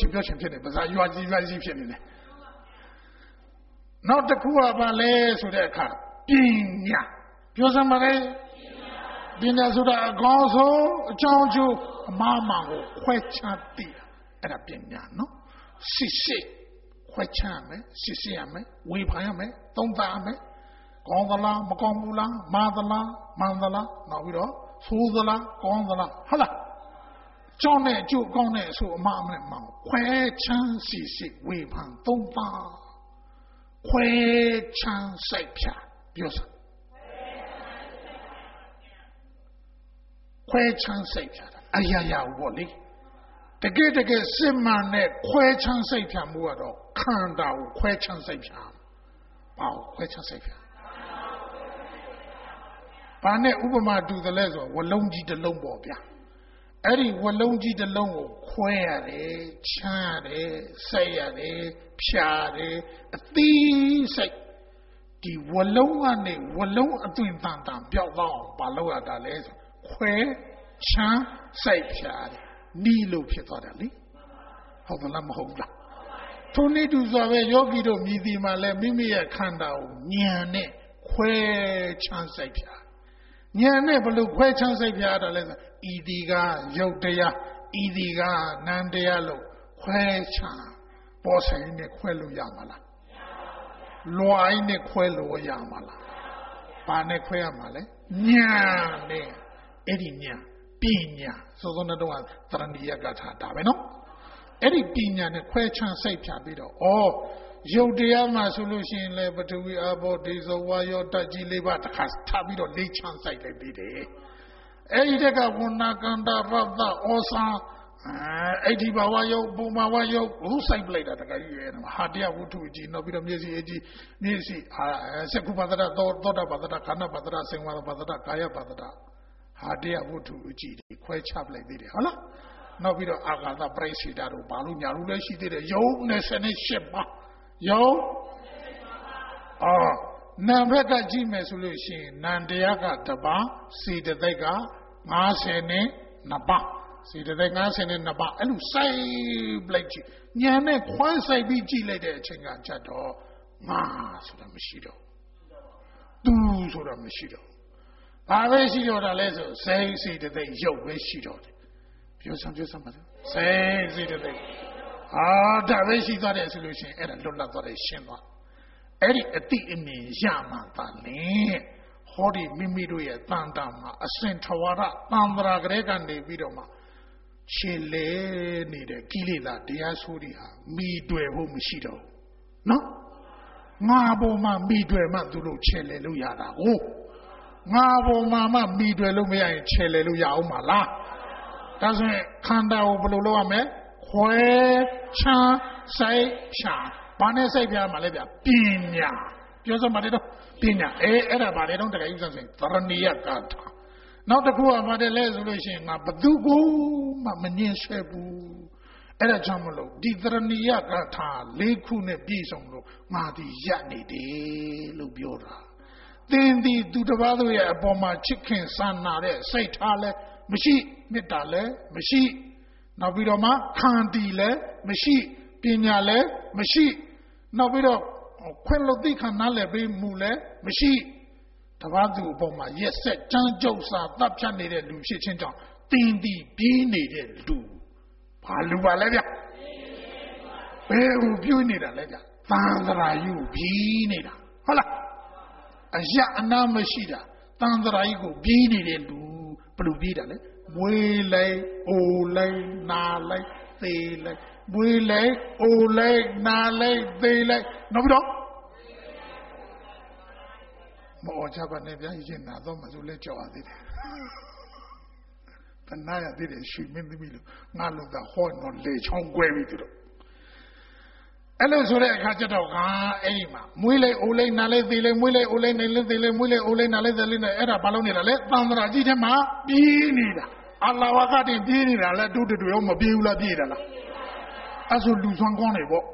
the Kua Ballet, so that car. Pinya. Yosamare Dina Suda Gonzo, Jonjo, Mama, Quechati, and a Pinya, no? Sisi, Quechame, Sisiame, Weepame, Tontame, Gondola, Macomula, Mandala, Navido, Sudala, Gondola, Hala. John, you gone so mamma, Quay Chan Sisi, Weepan, Tompa, Quay Chan Sapia, Yosa. Quay Chan Sapia, Ayaya Wally. The gate against Simane, Quay Chan Sapia Muado, Kanda, Quay Chan Sapia. Wow, Quay Chan Sapia. Bane Ubama do the lezo, Walongi the Lombobia. Eddie Walongi the Longo, Quere, Chare, Sayare, Piare, a thing say. The Walone, Walon doing Tantam, Bialong, Baloa Dales, Quere, Chan, Say Piare, Nilo Pietadali. How the Lam Hogla. Tony do Zave Yogido Midima, let Mimi a Kandao, Niane, Quere, Chan, Say Piare. Niane, Balu, Quere, Chan, Say Piare. Idiga, Yodea, Idiga, Nandealo, Quecha, Bossa in a quello Yamala. Loa in a quello Yamala. Pane Quamale, Nyane, Edinia, Pina, so the one, Trandia Gata Daveno. Edi Pina and Quechan say Chabido. Oh, Yodea solution labor to we about this or why your Daji labor has Tabido, Lechan site like the Edega Wunaganda Rada Osa Edibawayo Bumawayo who say blade at the Hadia Wutuji Nobida Misi Sekubada Doda Badada Kana Badada Singwa Badada Kaya Badada Hadia Wutuji quite sharp like did Hala Nobida Agada Bracy Daru Balunya Rule she did a yo Nesene Sheba yo Navega Jime solution, Nandiaga Taba, see the Dega, Masene, Naba, see the Degasene Naba, and say Blakey, Yane, quite say BG lady, Chinga Chato, Mas, the Mishido. သူဆိုတာမရှိတော့ဘာပဲရှိတော့တာလဲဆိုစိတ်တဲ့ရုပ်ပဲရှိတော့တယ်ပြောစမ်းပါစိတ်တဲ့ဒါပဲရှိသွားတယ်ဆိုလို့ရှိရင်အဲ့ဒါလွတ်လပ်သွားတယ်ရှင်းသွားအဲ့ဒီအတိအမြင်ရမှသာလေဟောဒီမိမိတို့ရဲ့တန်တာမှာအစဉ်ထဝရတန်ត្រာကလေးကနေပြီးတော့မှခြေလဲနေတဲ့ကိလေသာတရားဆိုးတွေဟာမိတွေ့ဖို့မရှိတော့ဘူးနော်ငါပေါ်မှာမိတွေ့မှသူတို့ခြေလဲလို့ရတာကိုငါပေါ်မှာမှမိတွေ့လို့မရရင်ခြေလဲလို့ရအောင်မလားဒါဆိုရင်ခန္ဓာကိုဘယ်လိုလုပ်ရမလဲခွဲချမ်းစိတ်ဖြာဘာနဲ့စိတ်ဖြာမှာလဲဗျပညာပြောစမ်းပါတယ်တော့ပညာအဲ့ဒါဘာလဲတော့တကယ်ဥစ္စာဆိုရင်သရဏီယကာထာနောက်တစ်ခုကဘာလဲဆိုလို့ရှိရင်ငါဘသူကိုမှမငြင်းဆဲဘူးအဲ့ဒါကြောင့်မလို့ဒီသရဏီယကာထာ၄ခုနဲ့ပြည့်စုံလို့ငါဒီရပ်နေတယ်လို့ပြောတာသင်ဒီသူတစ်ပါးတို့ရဲ့အပေါ်မှာချစ်ခင်စာနာတဲ့စိတ်ထားလဲမရှိမေတ္တာလဲမရှိနောက်ပြီးတော့မှခံတီလဲမရှိပညာလဲမရှိနောက်ပြီးတော့ခွင့်လို့သိခံနားလဲပေးမှုလဲမရှိတပါးသူအပေါ်မှာရက်ဆက်ကြမ်းကြုတ်စာတပ်ဖြတ်နေတဲ့လူဖြစ်ချင်းကြောင့်တင်းတီပြေးနေတဲ့လူဘာလူပါလဲဗျဘယ်ကိုပြေးနေတာလဲဗျသံဃာယူပြေးနေတာဟုတ်လားအရအနာမရှိတာသံဃာကြီးကိုပြေးနေတဲ့လူဘယ်လိုပြေးတာလဲမွေးလိုက်အိုလိုက်နာလိုက်သေလိုက်မွေးလိုက်အိုလိုက်နာလိုက်သေလိုက်နောက်ပြီးတော့မောချပါနဲ့ဗျာရင်နာတော့မဆိုလဲကြောက်ရသေးတယ်တနာရသေးတယ်ရွှေမင်းသမီးလို့ငါတို့ကဟောတော့လေချောင်းကွဲပြီသူတို့အဲ့လိုဆိုတဲ့အခါကျတော့ကအဲ့ဒီမှာမွေးလိုက်အိုလိုက်နာလိုက်သေလိုက်မွေးလိုက်အိုလိုက်နေလိုက်သေလိုက်မွေးလိုက်အိုလိုက်နာလိုက်သေလိုက်နဲ့အဲ့ဒါဘာလို့နေတာလဲသံဃာကြီးထဲမှာပြေးနေတာအလ္လာဟ်ဝါကတင်ပြေးနေတာလဲတူတူရောမပြေးဘူးလားပြေးတယ်လားအဲ့ဆိုလူဆွမ်းကောင်းနေပေါ့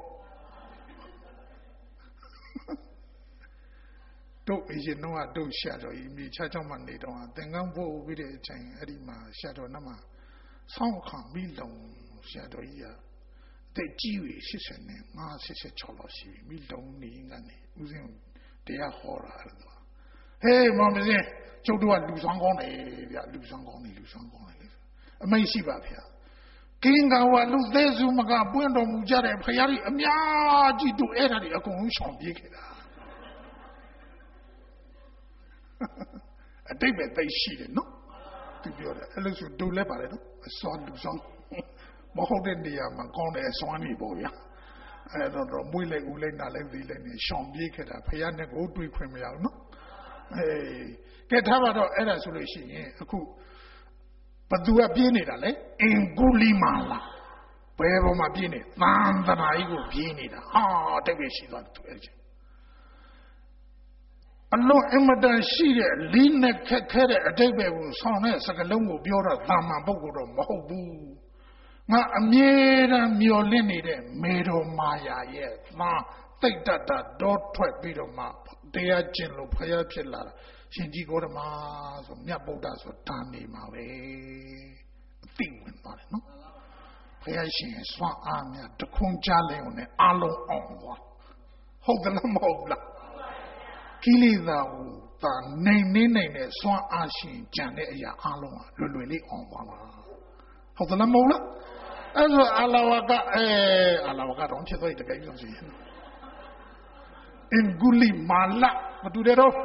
တို့အရင်တော့တို့ရှာတော်ကြီးမြေချချောင်းမှနေတော့သင်္ကန်းပို့ပြီးတဲ့အချိန်အဲ့ဒီမှာရှာတော်နမဆောင်းခံပြီးလုံရှာတော်ကြီးကတဲ့ကြီးဝေ80နဲ့86လောက်ရှိပြီမိလုံနေကနေဦးစင်းတရားဟောတာအဲ့လိုဟေးမောင်မင်းကျုပ်တို့ကလူဆောင်ကောင်းတယ်ဗျလူဆောင်ကောင်းတယ်အမိတ်ရှိပါဗျာကင်းကောင်ကလူသေးစုမကပွင့်တော်မူကြတဲ့ဖရာကြီးအများကြီးတို့အဲ့ဒါတွေအကုန်လုံးရှောင်ပြေးခဲ့တာအတိတ်ပဲသိရှိတယ်နော်သူပြောတယ်အဲ့လိုဆိုတို့လဲပါတယ်နော်အစွမ်းလူဆောင်မဟုတ်တဲ့နေရာမှာကောင်းတဲ့အစွမ်းနေပေါ့ဗျာအဲ့တော့မွေးလိုက်ဦးလိုက်နာလိုက်သေးလိုက်နေရှောင်ပြေးခဲ့တာဖရာနဲ့ကိုတွေ့ခွင့်မရဘူးနော်ကဲထားပါတော့အဲ့ဒါဆိုလို့ရှိရင်အခုဘသူကပြေးနေတာလဲအင်ဂုလိမာလာဘယ်ပေါ်မှာပြေးနေသံသနာကြီးကိုပြေးနေတာဟာတိတ်ပဲရှိသွားတယ်အဲ့ချင်းအလုံးအမတန်ရှိတဲ့လီးနဲ့ခက်ခဲတဲ့အတိတ်ပဲကိုဆောင်းတဲ့စကားလုံးကိုပြောတော့သာမန်ပုဂ္ဂိုလ်တော့မဟုတ်ဘူးငါအမြဲတမ်းမျောလင့်နေတဲ့မေတော်မာယာရဲ့သာတိတ်တတ်တာတော့ထွက်ပြီးတော့မှတရားကျင့်လို့ဖျားဖြစ်လာတာရှင်ကြီးဂေါတမဆိုမြတ်ဗုဒ္ဓဆိုဒါနေမှာပဲအသိဝင်သွားတယ်နော်ဖျားရှင်စွမ်းအားများတခွန်ကြားလဲုံနဲ့အလုံးအောင်သွားဟုတ်တယ်လားမဟုတ်လားကိလေသာကိုသာနိုင်တဲ့စွမ်းအားရှင်ကြံတဲ့အရာအလုံးဟာလွယ်လွယ်လေးအောင်သွားမှာဟုတ်တယ်လားမဟုတ်လားအဲ့ဆိုအလာဝကတော့ဖြစ်သွားတဲ့ကိစ္စဆိုရင်အင်ဂုလိမာလာမတူတယ်တော့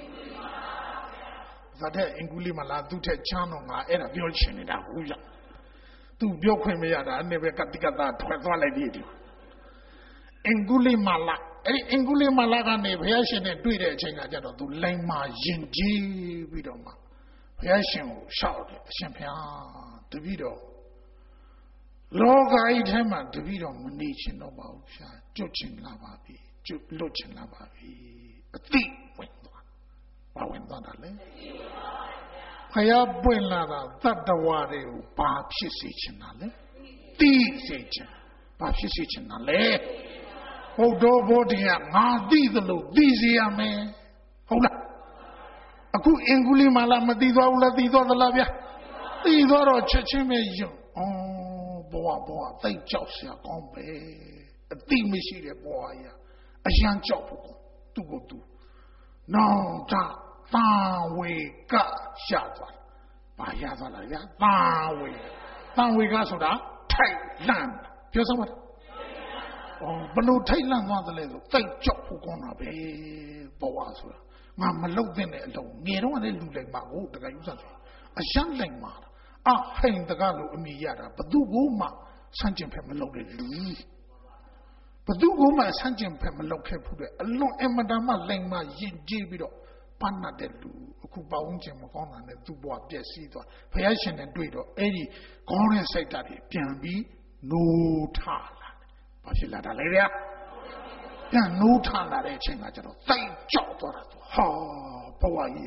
ဇာတဲ့အင်ဂုလိမာလာသူ့ထက်ချမ်းတော့ငါအဲ့ဒါပြောချင်နေတာဟုတ်ရသူပြောခွင့်မရတာအနေပဲကတိကတာထွက်သွားလိုက်ပြီအင်ဂုလိမာလာအဲ့ဒီအင်ဂုလိမာလာကနေဘုရားရှင်နဲ့တွေ့တဲ့အချိန်ကကျတော့သူလိမ္မာယဉ်ကျေးပြီးတော့မှဘုရားရှင်ကိုရှောက်တယ်အရှင်ဘုရားတပည့်တော်လောကကြီးထဲမှာတပည့်တော်မနေချင်တော့ပါဘူးဗျာကျွတ်ချင်လာပါပြီကျွတ်လွတ်ချင်လာပါပြီအသိဝင်သွားဘာဝင်သွားတာလဲဘုရားပွင့်လာတာတတ္တဝါတွေကိုဘာဖြစ်စေချင်တာလဲသိစေချင်ဘာဖြစ်စေချင်တာလဲဟုတ်တော့ဘုရားငါသိသလိုသိစေရမယ်ဟုတ်လားအခုအင်္ဂုလိမာလာမသိသွားဘူးလားသိသွားသလားဗျာသိသွားတော့ချက်ချင်းပဲယုံဘဝသိကြောက်เสียကောင်းပဲအတိမရှိတဲ့ဘဝကြီးအရန်ကြောက်ဖို့သူ့ကိုသူနောက်တာတန်ဝေကရသွားဘာရသွားလဲဗျာတန်ဝေကဆိုတာထိုက်လန့်ပြောစမ်းပါဘလို့ထိုက်လန့်သွားတယ်လဲဆိုတိတ်ကြောက်ဖို့ကောင်းတာပဲဘဝဆိုတာငါမလုတ်တဲ့အလုံးငယ်တော့လည်းလူလိုက်မှာကိုတကယ်ယူဆဆိုအရှမ်းလိုက်မှာဟိန်တကလို့အမိရတာဘသူ့ကိုမှဆန့်ကျင်ဖက်မလုတ်တဲ့လူဘသူ့ကိုမှဆန့်ကျင်ဖက်မလုတ်ခဲ့ဘူးတဲ့အလွန်အမတန်မှလိမ်မှရင်ကျေးပြီးတော့ပန်းတ်တဲ့လူအခုပဝန်းကျင်မကောင်းတာနဲ့သူ့ဘဝပြည့်စည်သွားဘုရားရှင်နဲ့တွေ့တော့အဲ့ဒီကောင်းတဲ့စိတ်ဓာတ်တွေပြန်ပြီးနိုးထလာဘာဖြစ်လာတာလဲဗျာပြန်နိုးထလာတဲ့အချိန်ကကျတော့တိတ်ကြောက်သွားတာဟာဘဝကြီး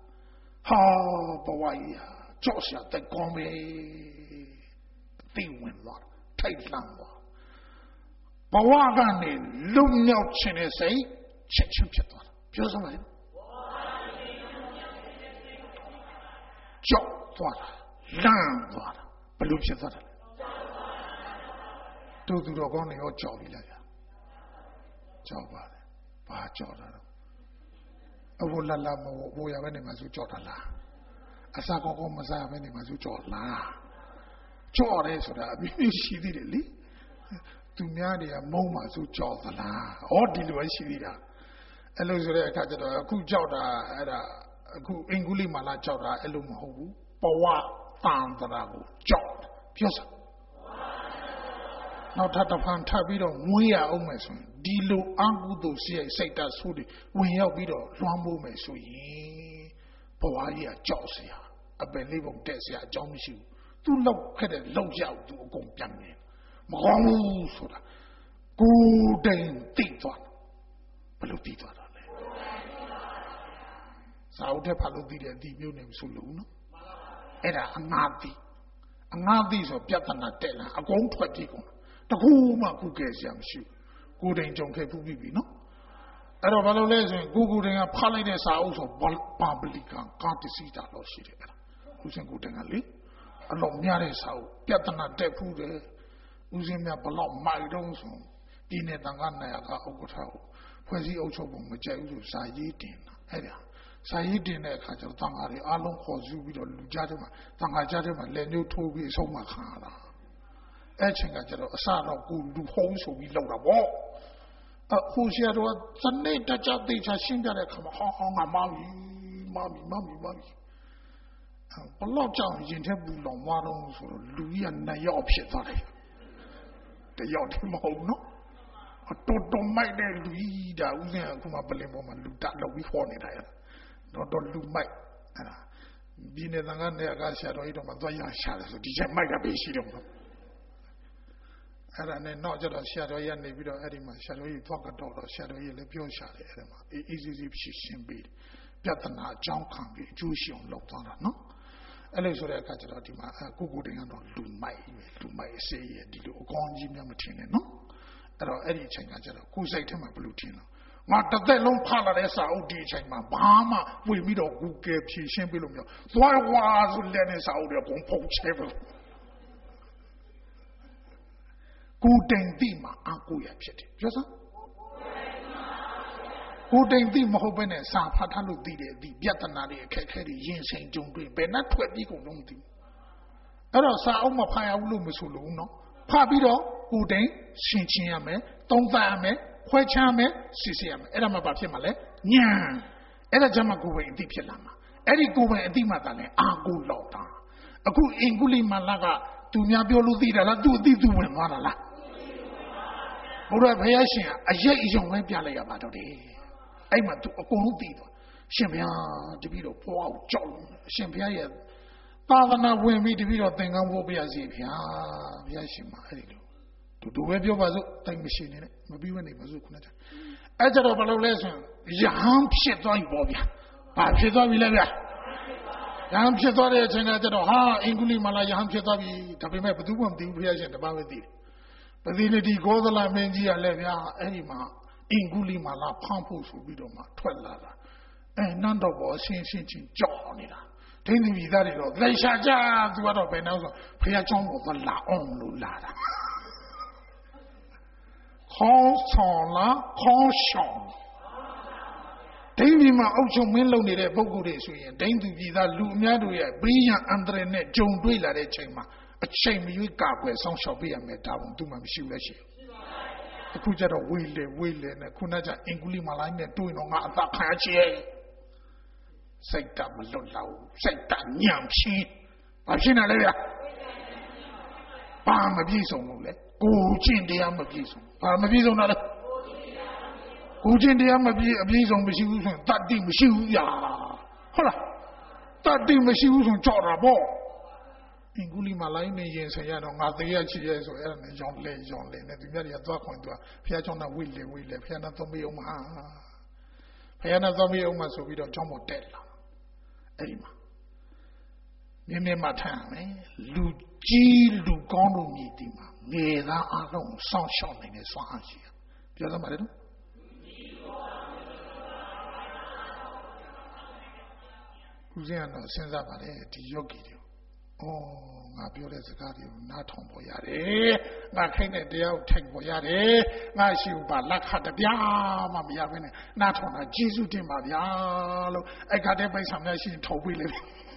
ကြောက်စရာတဲ့ကောင်းပဲသိဝင်သွားထိုက်လန့်သွားဘဝကနေလွတ်မြောက်ခြင်းနဲ့စိတ်ချက်ချင်းဖြစ်သွားတာပြောစမ်းပါလေကြောက်သွားတာလန့်သွားတာဘယ်လိုဖြစ်သွားတာလဲသူတော်ကောင်းတွေရောကြောက်ပြီလားဗျာကြောက်ပါတယ်ဘာကြောက်တာလဲအဘိုးလမဘိုးရပဲနေမှာဆိုကြောက်တာလားအစာကောင်းမစားပဲနေမှာဆိုကြောက်လားကြောက်ရဲဆိုတာအပြည့်ရှိသေးတယ်လေသူများတွေကမုံမှာဆိုကြောက်သလားဒီလိုပဲရှိသေးတာအဲ့လိုဆိုတဲ့အခါကျတော့အခုကြောက်တာအဲ့ဒါအခုအင်္ဂုလိမာလာကြောက်တာအဲ့လိုမဟုတ်ဘူးဘဝတန်တရာကိုကြောက်ပြောစမ်းနောက်ထပ်ဖန်ထပ်ပြီးတော့ငွေရအောင်မယ်ဆိုရင်ဒီလိုအကုသိုလ်ရှိရဲ့စိတ်ဓာတ်ဆိုးတွေဝင်ရောက်ပြီးတော့လွှမ်းမိုးမယ်ဆိုရင်ဘဝကြီးကကြောက်စရာအပင်လေးပုံတက်စရာအကြောင်းမရှိဘူးသူလောက်ခဲ့တဲ့လောက်ရောက်သူအကုန်ပြန်နေမကောင်းဘူးဆိုတာကိုယ်တိုင်သိသွားဘယ်လိုသိသွားတာလဲစာအုပ်ထဲဖတ်လို့သိတဲ့အသည့်မျိုးနဲ့မဆိုလို့နော်အဲ့ဒါအငါသိဆိုပြဿနာတက်လာအကုန်ထွက်ကြည့်ကုန်တခုမှကုကဲစရာမရှိဘူးကိုယ်တိုင်ကြုံခဲ့ဘူးပြီနော်အဲ့တော့ဘာလို့လဲဆိုရင်ကိုတိုင်ကဖတ်လိုက်တဲ့စာအုပ်ဆိုပါပလီကကာတစီတာလို့ရှိတယ်အဲ့ဒါဦးစင်ကိုတိုင်ကလေအလုံးများတဲ့စာအုပ်ပြဿနာတက်ဘူးတယ်ဦးစင်မြဘလောက်မိုက်တော့ဆိုပြည်နယ်တန်ခါနိုင်ကဥက္ကဋ္ဌကိုဖွဲ့စည်းအုပ်ချုပ်ပုံမကြိုက်ဘူးဆိုစာရေးတင်တာအဲ့ဒါစာရေးတင်တဲ့အခါကျတော့တန်ခါတွေအားလုံးခေါ်စုပြီးတော့လူကြားထဲမှာတန်ခါကြားထဲမှာလက်ညှိုးထိုးပြီးအဆုံးမခံရတာအဲ့ချိန်ကကျတော့အစတော့ကိုလူဟုံးဆိုပြီးလောက်တာပေါ့အခုဆရာတော်စနေတကြသိချရှင်းပြတဲ့အခါမှာဟောငါမမီဘလောက်ကြောင့်ရင်ထဲပူလောင်သွားတော့ဆိုတော့လူကြီးကနှစ်ယောက်ဖြစ်သွားတယ်တယောက်တည်းမဟုတ်နော်တော်မိုက်တဲ့လူကြီးဒါဥစဉ်အခုမှပလင်ပေါ်မှာလူတက်လောက်ပြီးခေါ်နေတာရတော့လူမိုက်အဲ့ဒါဒီနေ့သံဃာနဲ့အကားဆရာတော်ကြီးတော့မှသွားရရှာတယ်ဆိုဒီချက်မိုက်ကပဲရှိတယ်မဟုတ်အဲ့ဒါနဲ့နောက်ကျတော့ဆရာတော်ကြီးကနေပြီးတော့အဲ့ဒီမှာဆရာတော်ကြီးသွားကတော့ဆရာတော်ကြီးလည်းပြောရှာတယ်အဲ့ဒီမှာအေးစီဖြစ်ရှင်းပြီးပြဿနာအကြောင်းခံပြီးအကျိုးရှိအောင်လုပ်သွားတာနော်အဲ့လိုဆိုတဲ့အခါကျတော့ဒီမှာကိုတင်ကတော့လူမိုက်အစေးရဒီလိုအကောင်းကြီးများမထင်နဲ့နော်အဲ့တော့အဲ့ဒီအချိန်ကကျတော့ကိုယ်စိတ်ထဲမှာဘယ်လိုထင်လဲငါတစ်သက်လုံးဖတ်လာတဲ့စာအုပ်ဒီအချိန်မှာဘာမှဝင်ပြီးတော့ Google ဖြည့်ရှင်းပေးလို့မရသွားဝါဆိုလည်းနဲ့စာအုပ်တွေပုံဖုံးချဲပဲကိုတိမ်တိမှာအကူရဖြစ်တယ်ပြောစမ်းကိုတိမ်တိမဟုတ်ဘဲနဲ့စာဖတ်ထားလို့သိတယ်ဒီပြဿနာတွေအခက်အခဲတွေရင်ဆိုင်ကြုံတွေ့ဘယ်နဲ့ထွက်ပြီးကုန်လုံးမသိဘူးအဲ့တော့စာအုပ်မဖတ်ရဘူးလို့မဆိုလို့နော်ဖတ်ပြီးတော့ကိုတိမ်ရှင်းချင်းရမယ်သုံးသပ်ရမယ်ခွဲခြားမယ်စစ်ဆေးရမယ်အဲ့ဒါမှဘာဖြစ်မှာလဲညံအဲ့ဒါကြမှာကိုယ်ပဲအသိဖြစ်လာမှာအဲ့ဒီကိုယ်ပဲအသိမှသာလဲအာကိုလောက်တာအခုအင်္ဂုလိမာလာကသူများပြောလို့သိတာလားသူအသိသူဝင်သွားတာလားဘုရားဘုရားရှင်ကအရေးအယုံပဲပြလိုက်ရပါတော့တယ်အဲ့မှာသူအကုန်လုံးသိသွားရှင်ဘုရားတပည့်တော်ဘွားကိုကြောက်လို့ရှင်ဘုရားရဲ့သာသနာဝင်ပြီးတပည့်တော်သင်္ကန်းဖို့ပြရစီဘုရားရှင်မှာအဲ့ဒီလိုသူပဲပြောပါစို့တိုင်မရှိနေနဲ့မပြီးဝနေပါစို့ခုနကအဲ့ကြတော့ဘယ်လိုလဲဆိုရင်ယဟန်ဖြစ်သွားပြီပေါ့ဗျာဘာဖြစ်သွားပြီလဲဗျာယဟန်ဖြစ်သွားတဲ့အချိန်ကကျတော့ဟာအင်္ဂုလိမာလာယဟန်ဖြစ်သွားပြီဒါပေမဲ့ဘယ်သူမှမသိဘူးဘုရားရှင်တပါးပဲသိတယ်ပဇိနတိဂောသလမင်းကြီးကလည်းဗျာအဲ့ဒီမှာအင်္ဂုလိမာလာဖမ်းဖို့ဆိုပြီးတော့မှထွက်လာတာနန်းတော်ပေါ်ရှင်းချင်းကြောက်နေတာဒိဋ္ဌိမိသားတွေတော့လိုက်ရှာကြသူကတော့ဘယ်နောက်ဆိုဘုရားကျောင်းပေါ်သွားလာအောင်လို့လာတာခေါင်းဆောင်လားခေါင်းဆောင်ဒိန်းဒီမှာအုပ်ချုပ်မင်းလုပ်နေတဲ့ပုဂ္ဂိုလ်တွေဆိုရင်ဒိန်းသူပြည်သားလူအများတို့ရဲ့ဘေးရန်အန္တရာယ်နဲ့ကြုံတွေ့လာတဲ့ချိန်မှာအချိန်မရွေးကာကွယ်ဆောင်ရှောက်ပေးရမယ်ဒါဝန်သူမှမရှိဘူးလက်ရှိအခုကျတော့ဝေးလေနဲ့ခုနကအင်္ဂုလိမာလိုင်းနဲ့တွေ့တော့ငါအသက်ခံချေစိတ်ကမလွတ်လောက်စိတ်ကညံဖြင်းဘာဖြစ်နေလဲဗျာဘာမပြည့်စုံဘူးလေကိုကျင့်တရားမပြည့်စုံဘာမပြည့်စုံတာလဲကိုကျင့်တရားမပြည့်အပြည့်စုံမရှိဘူးဆိုရင်တတ္တိမရှိဘူးဗျာဟုတ်လားတတ္တိမရှိဘူးဆိုရင်ကြောက်တာပေါ့အင်္ဂုလိမာလိုင်းနဲ့ရင်ဆိုင်ရတော့ငါတရားချစ်ရဲဆိုအဲ့ဒါနဲ့ရောင်းလဲနဲ့ဒီမြတ်တွေကသွားခွင့်သွားဖះเจ้าနဲ့ဝိလေဖះနဲ့သုံးမေးအောင်မှာဖះနဲ့သုံးမေးအောင်မှာဆိုပြီးတော့เจ้าမို့တက်လာအဲ့ဒီမှာမြင်းမထမ်းမယ်လူကြီးလူကောင်းလို့မြည်ဒီမှာငယ်သားအလုံးစောင့်ရှောက်နေတဲ့စွမ်းအားရှိပြောသမှာလေနော်ဦးဇင်းကတော့စဉ်းစားပါလေဒီယောဂီတွေငါပြောတဲ့စကားတွေကိုနားထောင်ပေါ်ရတယ်ငါခိုင်းတဲ့တရားကိုထိုင်ပေါ်ရတယ်ငါရှိဦးပါလက်ခတပြားမှမရဘဲနဲ့နားထောင်တာကျေးဇူးတင်ပါဗျာလို့အဲ့ခါတည်းပိုက်ဆံများရှိရင်ထောက်ပေးလေ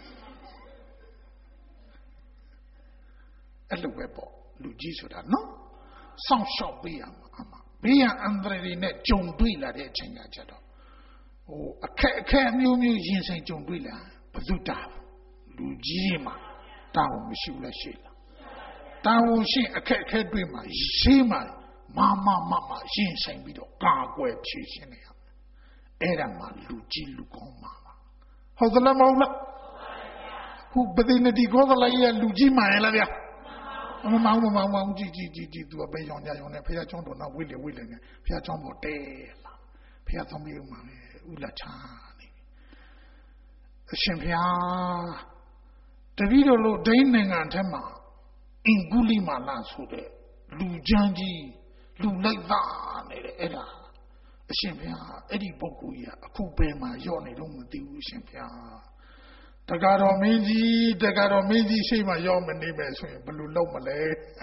အဲ့လိုပဲပေါ့လူကြီးဆိုတာနော်စောင့်ရှောက်ပေးရမှာအမှဘေးရန်အန္တရာယ်တွေနဲ့ကြုံတွေ့လာတဲ့အချိန်ကကြတော့အခက်မျိုးရင်ဆိုင်ကြုံတွေ့လာဘသူတာလူကြီးမှာတာဝန်မရှိဘူးလားရှိလားတာဝန်ရှိအခက်တွေ့မှာရှင်းမှာမရှင်းဆိုင်ပြီးတော့ကာကွယ်ဖြည့်ရှင်းနေရအဲ့ဒါမှလူကြီးလူကောင်းမှာပါဟုတ်သလားမဟုတ်လားခုပသိနေဒီကောသလိုက်ရလူကြီးမှန်လားဗျာမမောင်ကြီးသူကပဲရောင်နဲ့ဖះကျောင်းတော်နောက်ဝိလေနဲ့ဖះကျောင်းပေါ်တဲလာဖះသုံးမျိုးမှလည်းဥလာချာနေပြီအရှင်ဖះတပည့်တော်လို့ဒိန်းနိုင်ငံထဲမှာအင်္ဂုလိမာလဆိုတဲ့လူချမ်းကြီးလူလိုက်သားနေတဲ့အဲ့ဒါအရှင်ဘုရားအဲ့ဒီပုဂ္ဂိုလ်ကြီးအခုပဲမှာရော့နေတော့မသိဘူးအရှင်ဘုရားတက္ကရာမင်းကြီးရှိမှရော့မနေမယ်ဆိုရင်ဘယ်လိုလုပ်မလဲ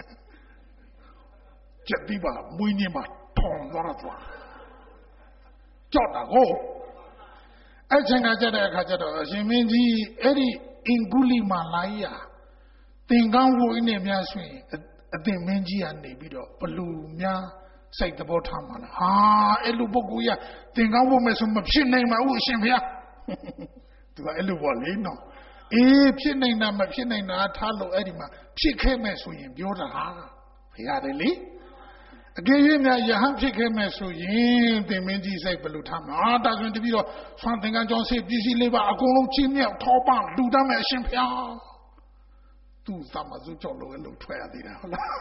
ကြက်ပြီးပါမွေးနေမှာထောင်သွားတော့ကြောက်တာကိုအဲ့ချိန်ကကြတဲ့အခါကျတော့အရှင်မင်းကြီးအဲ့ဒီအင်္ဂုလိမာလိုက်ရသင်္ကန်းဝိုးနဲ့များဆိုရင်အသင်မင်းကြီးကနေပြီးတော့ဘလူများစိတ်သဘောထားမှာလားဟာအဲ့လိုပုဂ္ဂိုလ်ကြီးသင်္ကန်းဝိုးမယ်ဆိုမဖြစ်နိုင်ပါဘူးအရှင်ဘုရားသူကအဲ့လိုပေါ့လေနော်အေးဖြစ်နိုင်တာမဖြစ်နိုင်တာထားလို့အဲ့ဒီမှာဖြစ်ခဲ့မယ်ဆိုရင်ပြောတာဟာဘုရားတယ်လေအကယ်၍များယဟန်ဖြစ်ခဲ့မယ်ဆိုရင်သင်မင်းကြီးစိတ်ဘလူထားမှာဒါဆိုရင်တပည့်တော့ဆွမ်းသင်္ကန်းကျောင်းစိတ်ပစ္စည်းလေးပါအကုန်လုံးချင်းမြောက်ထောပလူတတ်မယ်အရှင်ဘုရားသူ့သမစုကြောက်လို့လည်းထွက်ရသေးတာဟုတ်လား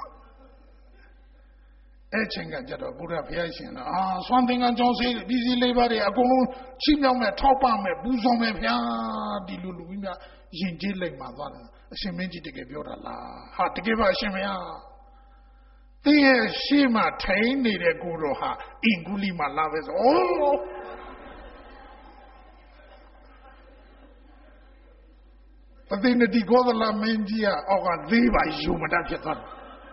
အဲ့ချိန်ကကြတော့ဘုရားဘုရားရှင်ကဆွမ်းသင်္ကန်းကျောင်းစိတ်ပစ္စည်းလေးပါတွေအကုန်လုံးချင်းမြောက်မယ်ထောပမယ်ပူဇော်မယ်ဘုရားဒီလူကြီးများယဉ်ကျေးလိုက်မှသွားတယ်အရှင်မင်းကြီးတကယ်ပြောတာလားဟာတကယ်ပါအရှင်ဘုရားတင်းရဲ့ရှေ့မှာထိုင်နေတဲ့ကိုတော်ဟာအင်္ဂုလိမာလာပဲဆိုပသိနေဒီကောသလမင်းကြီးကအောက်ကသေးပါယူမတတ်ဖြစ်သွားတယ်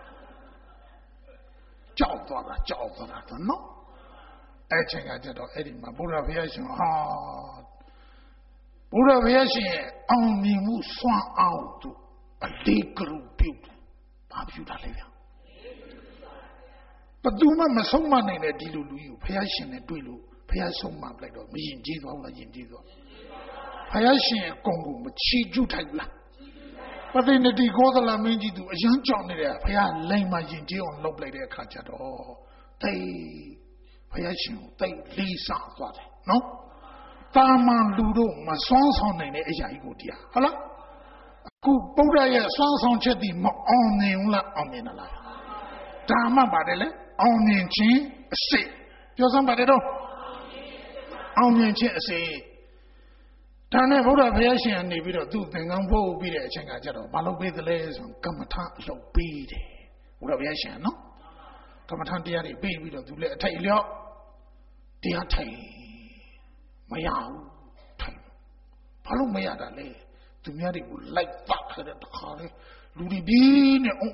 ကြောက်သွားတာနော်အဲ့ချိန်ကကြတော့အဲ့ဒီမှာဘုရားဘုရားရှင်ဟာဘုရားဘုရားရှင်ရဲ့အောင်မြင်မှုစွမ်းအောင်သူအလေးကရုပြုတ်ဘာပြုတာလဲဗျာဘသူမှမဆုံးမနိုင်တဲ့ဒီလူကြီးကိုဘုရားရှင်နဲ့တွေ့လို့ဘုရားဆုံးမပလိုက်တော့မယဉ်ကျေးသွားဘူးလားယဉ်ကျေးသွားဘုရားရှင်ရဲ့ဂုဏ်ကိုမချီးကျူးထိုက်ဘူးလားပသိနေတိကောသလမင်းကြီးသူအယံကြောင့်နေတဲ့ဘုရားလိမ်မှယဉ်ကျေးအောင်လုပ်လိုက်တဲ့အခါကျတော့တိတ်ဘုရားရှင်ကိုတိတ်လေးစားသွားတယ်နော်တာမန်လူတို့မစွမ်းဆောင်နိုင်တဲ့အရာကြီးကိုတရားဟုတ်လားအခုဗုဒ္ဓရဲ့စွမ်းဆောင်ချက်ဒီမအောင်မြင်ဘူးလားအောင်မြင်လားဒါမှပါတယ်လေအောင်မြင်ခြင်းအစစ်ပြောစမ်းပါတယ်တော့အောင်မြင်ခြင်းအစစ်ဒါနဲ့ဘုရားဘုရားရှင်ကနေပြီးတော့သူ့သင်္ကန်းပို့ပြီးတဲ့အချိန်ကကျတော့မလုပ်ပေးသလဲဆိုကမ္မထအလုပ်ပေးတယ်ဘုရားဘုရားရှင်နော်ကမ္မထတရားတွေပေးပြီးတော့သူလည်းအထိုက်လျော့တရားထိုင်မရဘူးထိုင်ဘာလို့မရတာလဲသူများတွေကိုလိုက်ပတ်ခဲ့တဲ့တခါလေလူတွေဒီနဲ့အုံ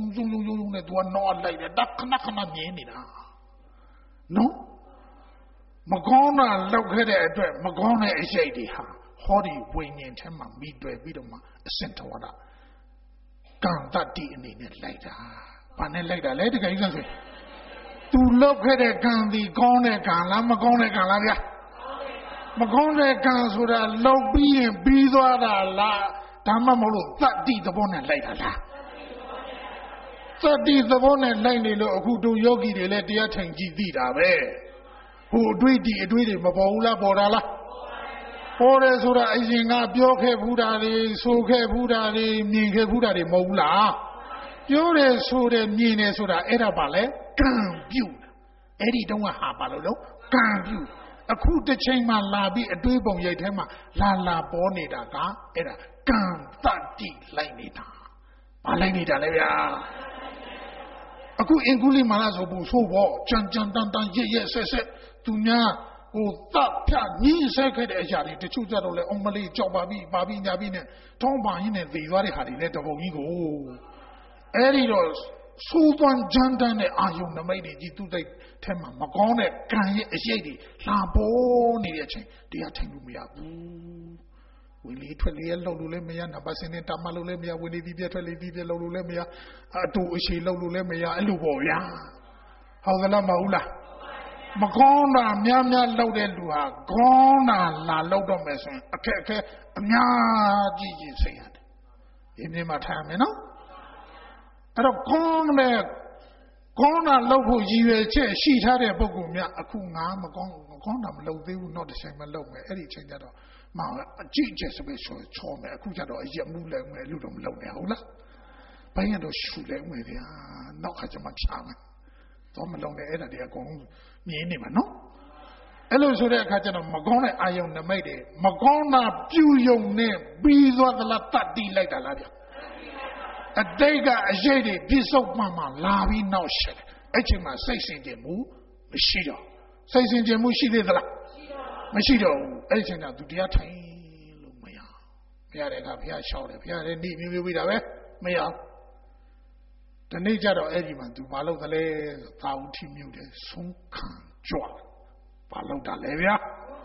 နဲ့သူကနော်လိုက်တယ်တခဏမြင်နေတာနော် Magona located at Magona is Yadiha, Hori winging him and meet the Vidoma, a centawada. Can that in it later. Panelada later, to locate a candy, gone can, Lamagona Galavia. Magona cans with a low being, Bizarra la, Tamamolo, that did the one later. That is the one and lady who do yogi, they let the attention did who do it, Mabola Borala. Forest rising up, Yoke Budari, Soke Budari, Mink Budari Mola. Yore Sura Mine Sura Erabale, can you? Eddie don't have Balolo, can you? A coup de chainman labi, a dwebon yetema, la bonita, era, can that deep lainita. Alanita Levia. Aku inguli malazo bu so wo jan dan ye se dunya o ta pya ni se ke de ya de chu jat do le omali jaw ba bi nya bi ne thong ba yin ne ve ywa de ha de le de bong yi ko eri do so twan jan dan ne ayong namai de ji tu dai the ma ma kaung ne kan ye ayait de la bo ni de chainတရားထိုင်လို့မရဘူးဝင်လေထွက်လေလှုပ်လို့လည်းမရနံပါတ်စင်းနဲ့တာမလို့လည်းမရဝင်လေဒီပြထွက်လေဒီပြလှုပ်လို့လည်းမရအတူအရှိလှုပ်လို့လည်းမရအဲ့လိုပေါ့ဗျာဟုတ်ကလားမဟုတ်လားမကောင်းတာများလှုပ်တဲ့လူဟာကောင်းတာလာလှုပ်တော့မယ်ဆိုရင်အခက်အများကြီးကြီးစိတ်ရတယ်ဒီနေ့မှထားမယ်နော်အဲ့တော့ကောင်းတာလှုပ်ဖို့ရည်ရွယ်ချက်ရှိထားတဲ့ပုဂ္ဂိုလ်များအခုငါမကောင်းတာမလှုပ်သေးဘူးတော့တစ်ချိန်မလှုပ်မယ်အဲ့ဒီချိန်ကျတော့မအကြည့်ချက်စပယ်ဆိုချောမယ်အခုကျတော့အရက်မှုလည်းမယ်လူတော့မလုံနဲ့ဟုတ်လားဘိုင်းရတော့ရှူလည်းမယ်ဗျာနောက်ခါကျမှချာမယ်တော့မလုံနဲ့အဲ့ဒါတွေအကုန်မြင်နေမှာနော်အဲ့လိုဆိုတဲ့အခါကျတော့မကောင်းတဲ့အာယုံနမိတ်တွေမကောင်းတာပြုယုံနဲ့ပြီးသွားသလားတတ်တိလိုက်တာလားဗျာအတိတ်ကအရေးတွေပြစ္ဆုတ်မှလာပြီးနောက်ရှက်တယ်အဲ့ချိန်မှာစိတ်စင်ကြယ်မှုမရှိတော့စိတ်စင်ကြယ်မှုရှိသေးသလားမရှိတော့ဘူးအဲ့ဒီချိန်ကသူတရားထိုင်လို့မရတဲ့အခါဘုရားရှောက်တယ်ဘုရားလည်းနေမျိုးပြီးတာပဲမရဒီနေ့ကျတော့အဲ့ဒီမှာသူမလုပ်သလဲသာဝတိမြို့တယ်ဆုံးခံကြွဘာလုပ်တာလဲဗျာ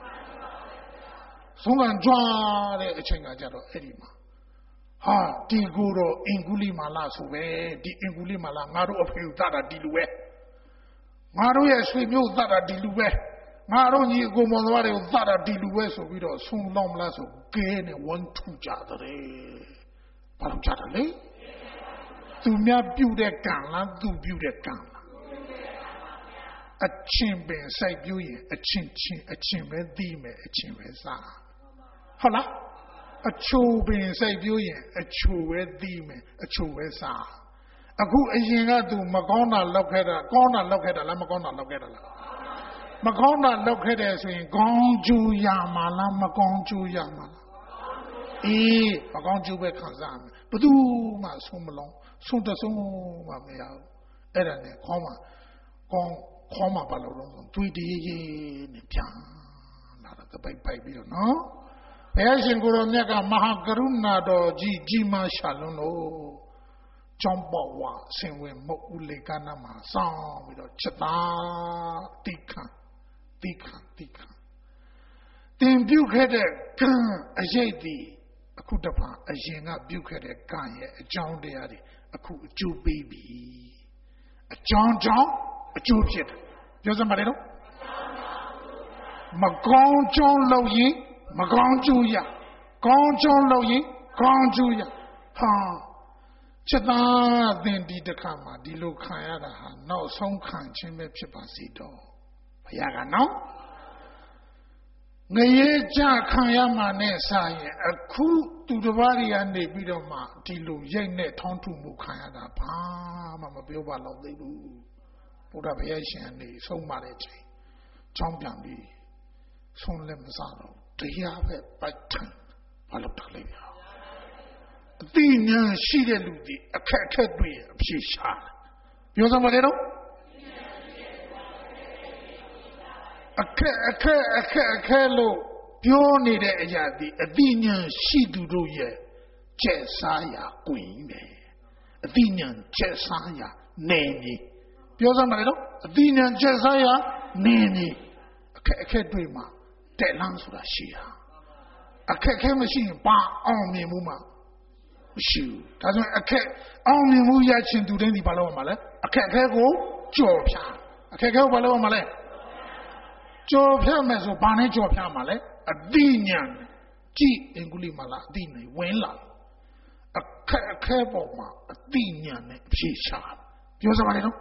ဆုံးခံကြွတဲ့အချိန်ကကျတော့အဲ့ဒီမှာဟာဒီကိုတော့အင်္ဂုလိမာလဆိုပဲဒီအင်္ဂုလိမာလငါတို့အဖေကိုသတာဒီလူပဲငါတို့ရဲ့ဆွေမျိုးသတာဒီလူပဲငါတို့ညီအကိုမောင်တော်တွေကိုသတာဒီလူပဲဆိုပြီးတော့ဆုံးလောင်းမလားဆိုကဲနဲ့ဝန်းထူကြတယ်ဘာလို့ကြတယ်လဲသူများပြုတဲ့ကံလားသူပြုတဲ့ကံလားအချင်းပင်စိုက်ပြူးရင်အချင်းပဲသိမယ်အချင်းပဲစားဟုတ်လားအချိုပင်စိုက်ပြူးရင်အချိုပဲသိမယ်အချိုပဲစားအခုအရင်ကသူမကောင်းတာလောက်ခဲ့တာကောင်းတာလောက်ခဲ့တာလားမကောင်းတာလောက်ခဲ့တာလားမကောင်းတာလောက်ခဲ့တယ်ဆိုရင်ကောင်းကျိုးရမှာလားမကောင်းကျိုးရမှာလားအေးမကောင်းကျိုးပဲခံစားမယ်ဘယ်သူမှဆုံးမလုံးဆုံးတဆုံးမှမရဘူးအဲ့ဒါနဲ့ခေါင်းမှာဘာလို့လဲဆိုတွေးတည်းနဲ့ပြန်လာတော့တပိုက်ပြီးတော့နော်ဘုရားရှင်ကိုရောမြတ်ကမဟာကရုဏာတော်ကြီးမားရှာလွန်းလို့ကျောင်းပေါ်ဝဆင်ဝင်မုတ်ဦးလေကနာမှာစောင်းပြီးတော့ချက်သားတိခံတင်ပြုတ်ခဲ့တဲ့ကံအရေးဒီအခုတပါအရင်ကပြုတ်ခဲ့တဲ့ကံရဲ့အကြောင်းတရားတွေအခုအကျိုးပေးပြီအကြောင်းအကျိုးဖြစ်တယ်ပြောစမ်းပါလေတော့မကောင်းကျိုးလုပ်ရင်မကောင်းကျိုးရကောင်းကျိုးလုပ်ရင်ကောင်းကျိုးရဟာချက်သားသင်ဒီတစ်ခါမှဒီလိုခံရတာဟာနောက်ဆုံးခံခြင်းပဲဖြစ်ပါစေတော့ဘုရားကနော်ငရေကြခံရမှနဲ့စားရင်အခုသူတစ်ပါးတွေကနေပြီးတော့မှဒီလိုရိတ်နဲ့ထောင်းထုမှုခံရတာဘာမှမပြောပါတော့သေးဘူးဘုရားဘုရားရှင်ကနေဆုံးမတဲ့ချိန်ချောင်းပြန်ပြီးဆုံးလက်မစားတော့တရားပဲပိုက်ထန်ဘာလို့တလဲဗျာအသိဉာဏ်ရှိတဲ့လူတွေအခက်တွေ့အဖြေရှာတယ်ပြောစမ်းပါလေတော့အခက်လို့ပြောနေတဲ့အရာဒီအသိဉာဏ်ရှိသူတို့ရဲ့ကျက်စားရာကွင်ပဲအသိဉာဏ်ကျက်စားရာနေနေပြောစမ်းပါလေတော့အသိဉာဏ်ကျက်စားရာနေနေအခအခက်တွေ့မှာတက်လန်းဆိုတာရှိတာအခက်မရှိရင်ဘာအောင်မြင်မှုမှမရှိဘူးဒါဆိုရင်အခက်အောင်မြင်မှုရချင်သူတိုင်းဒီဘာလို့ရမှာလဲအခက်ကိုကြော်ဖြာအခက်ကိုဘာလို့ရမှာလဲကြော်ဖြာမယ်ဆိုဘာနဲ့ကြော်ဖြာမှာလဲအတိညာဏ်ကြည့်အင်္ဂုလိမာလာအတိညာဏ်ဝင်လာအခက်ပေါ်မှာအတိညာဏ်နဲ့ဖြေချပြောစပါလေနော်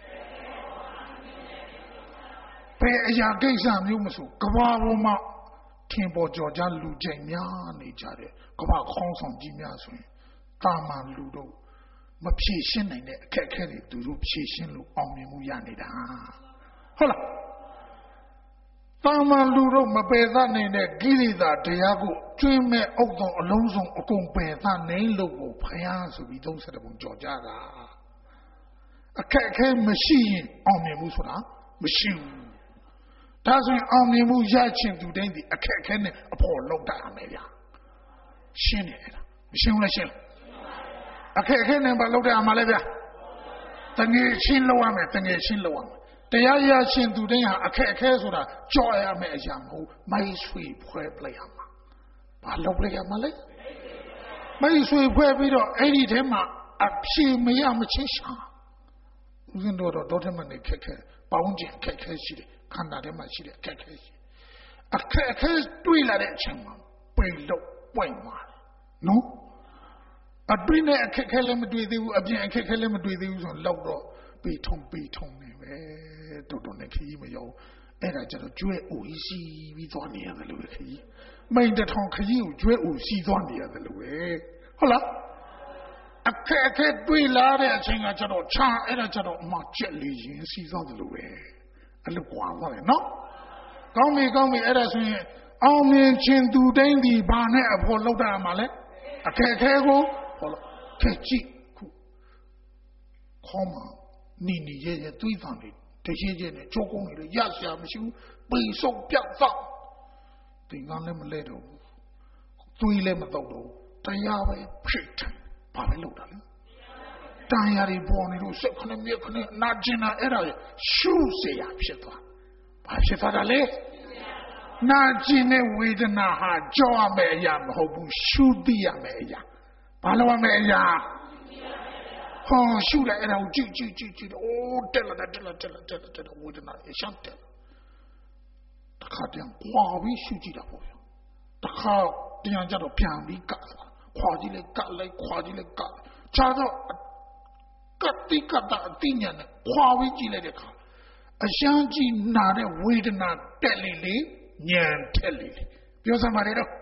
ဘယ်အရာကိစ္စမျိုးမဆိုကဘာပေါ်မှာထင်ပေါ်ကြော်ကြလူကျိန်များနေကြတယ်ကဘာခေါင်းဆောင်ကြီးများဆိုရင်တာမန်လူတို့မဖြေရှင်းနိုင်တဲ့အခက်အခဲတွေသူတို့ဖြေရှင်းလို့အောင်မြင်မှုရနေတာဟုတ်လားတာမန်လူတို့မပယ်သနိုင်တဲ့ကိလေသာတရားကိုကျွင်းမဲ့အုပ်တော်အလုံးစုံအကုန်ပယ်သနိုင်လို့ကိုဖယားဆိုပြီး30ပုံကြော်ကြတာအခက်အခဲမရှိရင်အောင်မြင်မှုဆိုတာမရှိဘူးဒါဆိုရင်အောင်မြင်မှုရချင်သူတိုင်းဒီအခက်အခဲနဲ့အဖို့လောက်တာမယ်ဗျာရှင်းနေတယ်မရှင်းဘူးလားရှင်းလားအခက်အခဲနဲ့ဘာလောက်တာမှာလဲဗျာတငယ်ချင်းလောက်ရမယ်တငယ်ချင်းလောက်ရမယ်တရားရရှင်သူတိုင်းဟာအခက်အခဲဆိုတာကြော်ရမယ်အရာမဟုတ်မိုက်ဆွေဖွဲပလိုက်ရမှာဘာလုပ်လိုက်ရမှာလဲမိုက်ဆွေဖွဲပြီးတော့အဲ့ဒီထဲမှာအဖြေမရမချင်းရှာဦးဇင်းတို့တော့ထဲမှာနေခက်ခဲပေါင်းကျင်ခက်ခဲရှိတယ်ခန္ဓာထဲမှာရှိတဲ့အခက်အခဲရှိအခက်အခဲတွေ့လာတဲ့အချိန်မှာပိတ်လို့ပွင့်သွားတယ်နော်အတွင်းနဲ့အခက်အခဲလည်းမတွေ့သေးဘူးအပြင်အခက်အခဲလည်းမတွေ့သေးဘူးဆိုတော့လောက်တော့ပေထုံနေပဲတော်နဲ့ခကြီးမရောက်အဲ့ဒါကျတော့ကျွဲအိုစီပြီးသွားနေရတယ်လို့ပဲခကြီးမိန်တထောင်ခကြီးကိုကျွဲအိုစီသွားနေရတယ်လို့ပဲဟုတ်လားအခက်အခဲတွေ့လာတဲ့အချိန်ကကျတော့ချာအဲ့ဒါကျတော့အမကျက်လေးရင်စီသွားတယ်လို့ပဲအဲ့လိုကွာသွားတယ်နော်ကောင်းပြီအဲ့ဒါဆိုရင်အောင်မြင်ခြင်းသူတိုင်းဒီဘာနဲ့အဖို့လောက်တာမှာလဲအခက်အခဲကိုဟောလို့ခက်ကြည့်ခုခေါင်းမှာနီရဲသွေးသံတွေတရေနဲ့ကြောကုန်းတွေရရှာမရှိဘူးပိတ်ဆုပ်ပြတ်သောသင်္ကန်းလည်းမလဲတော့ဘူးသွေးလည်းမတော့တော့တရားပဲဖြစ်တယ်ဘာပဲလုပ်တာလဲတန်ရာတွေပေါ်နေလို့စက်ခနဲ့မြက်ခနဲ့နာကျင်တာအဲ့ဒါရှုเสียဖြစ်သွားဘာဖြစ်သွားတာလဲနာကျင်တဲ့ဝေဒနာဟာကြောက်ရမယ့်အရာမဟုတ်ဘူးရှုသိရမယ့်အရာဘာလို့ရမယ့်အရာဟောရှုလိုက်အဲ့ဒါကိုကြည့်အိုးတက်လာဝေဒနာရရှမ်းတယ်တခါတည်းခွာပြီးရှုကြည့်တာပေါ့ဗျာတခါတည်းကျတော့ပြန်ပြီးကတ်ခွာကြည့်လိုက်ကတ်လိုက်ခွာကြည့်လိုက်ကတ်ခြားတော့ကတိကတာအတိညာနဲ့ခွာပြီးကြည့်လိုက်တဲ့အခါအရှမ်းကြီးနာတဲ့ဝေဒနာတက်လေလေညံထက်လေပြောစမ်းပါလေတော့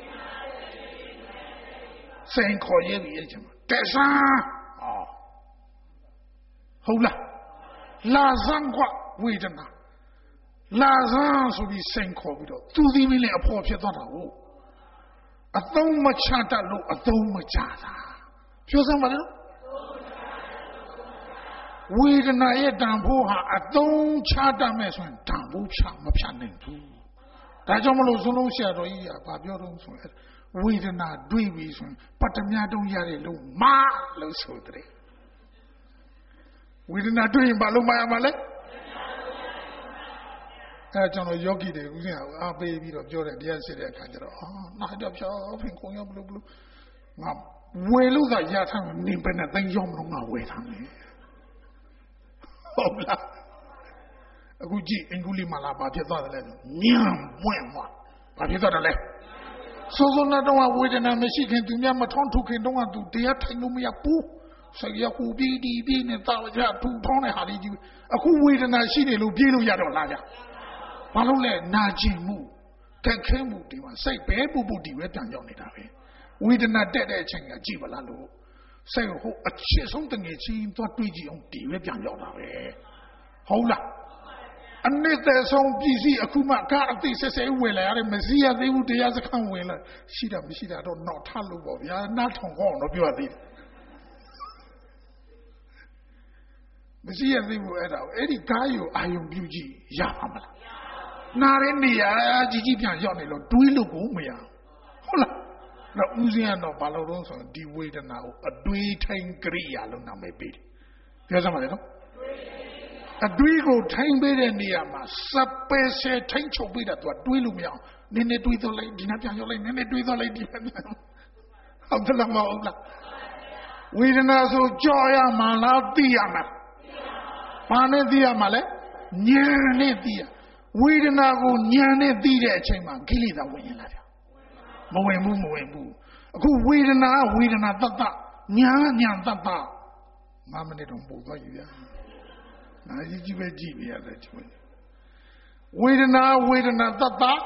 စိန်ခေါ်ရဲ့ဒီအချိန်မှာတက်ဆန်းဟုတ်လားလာဇန်ကွာဝေဒနာလာဇန်ဆိုပြီးစိန်ခေါ်ပြီးတော့သူဒီမင်းလည်းအဖို့ဖြစ်သွားတာဟုတ်အသုံးမချတတ်လို့အသုံးမချတာပြောစမ်းပါလေဝေဒနာရဲ့တန်ဖိုးဟာအသုံးချတတ်မဲ့ဆိုရင်တန်ဖိုးမဖြတ်နိုင်ဘူးဒါကြောင့်မလို့ဇလုံးဆရာတော်ကြီးကဘာပြောတော့ဆိုရင်ဝေဒနာတွေးပြီးဆိုရင်ပတ္တမြတုံးရတဲ့လို့မလို့ဆိုတဲ့ဝေဒနာတွေ့ရင်ဘာလို့မရမှာလဲအဲကျွန်တော်ယောဂီတွေဦးဇင်းအောင်အားပေးပြီးတော့ပြောတယ်တရားရှိတဲ့အခါကျတော့နာတော့ဖြောဖင်ခုံရောဘလို့ငါဝေလို့ကရထားနေပဲနဲ့တိုင်းရောမလို့ငါဝေထားမယ်ဟုတ်လားအခုကြည့်အင်္ဂုလိမာလာဘာဖြစ်သွားတယ်လဲညံပွင့်သွားဘာဖြစ်သွားတယ်လဲစိုးစိုးနဲ့တော့ဝေဒနာမရှိခင်သူများမထောင်းထုတ်ခင်တော့သူတရားထိုင်လို့မရဘူးဆက်ရကူပြီးဒီပြီးနဲ့တောက်ကြထူထောင်းတဲ့ဟာလေးကြီးအခုဝေဒနာရှိနေလို့ပြေးလို့ရတော့လားဗျဘာလို့လဲနာကျင်မှုခက်ခဲမှုဒီမှာစိတ်ပဲပူပူဒီပဲပြန်ရောက်နေတာပဲဝေဒနာတက်တဲ့အချိန်ကကြည့်ပါလားလို့စိတ်ဟိုအချစ်ဆုံးတငယ်ချင်းသွားတွေးကြည့်အောင်ဒီပဲပြန်ရောက်တာပဲဟုတ်လားအနှစ်သက်ဆုံးပြည်စီအခုမှကအသိဆက်ဆက်ဝင်လာရတယ်မစည်းရသေးဘူးတရားစခန်းဝင်လာရှိတာမရှိတာတော့နောက်ထလို့ပေါ့ဗျာနားထောင်ကောင်းတော့ပြောရသေးတယ်မရှိရသေးဘူးအဲ့ဒါအဲ့ဒီကားယူအာယုံပြုကြည့်ရပါမလားနားရနေရကြီးပြန်ရောက်နေလို့တွေးလို့ကိုမရဟုတ်လားတော့ဦးစင်းကတော့ဘာလို့တော့ဆိုရင်ဒီဝေဒနာကိုအတွေးထိုင်ကရိယာလို့နာမည်ပေးတယ်ပြောစမ်းပါလေနော်အတွေးကိုထိုင်ပေးတဲ့နေရာမှာစပယ်ဆယ်ထိန်ချုပ်ပေးတာသူကတွေးလို့မရအောင်နည်းနည်းတွေးတော့လိုက်ဒီနာပြန်ရောက်လိုက်နည်းနည်းတွေးတော့လိုက်ဒီနာပြန်ဟုတ်တယ်လားမဟုတ်လားဝေဒနာဆိုကြော်ရမှာလားသိရမှာဘာနဲ့သိရမှာလဲဉာဏ်နဲ့သိရဝေဒနာကိုဉာဏ်နဲ့သိတဲ့အချိန်မှာကိလေသာဝင်ရင်လာတယ်မဝင်ဘူးအခုဝေဒနာတတ်တဉာဏ်တတ်တ5မိနစ်တော့ပို့သွားယူရနာကြီးပဲကြည့်ပြရတယ်ဒီဝေဒနာတတ်တဉာဏ်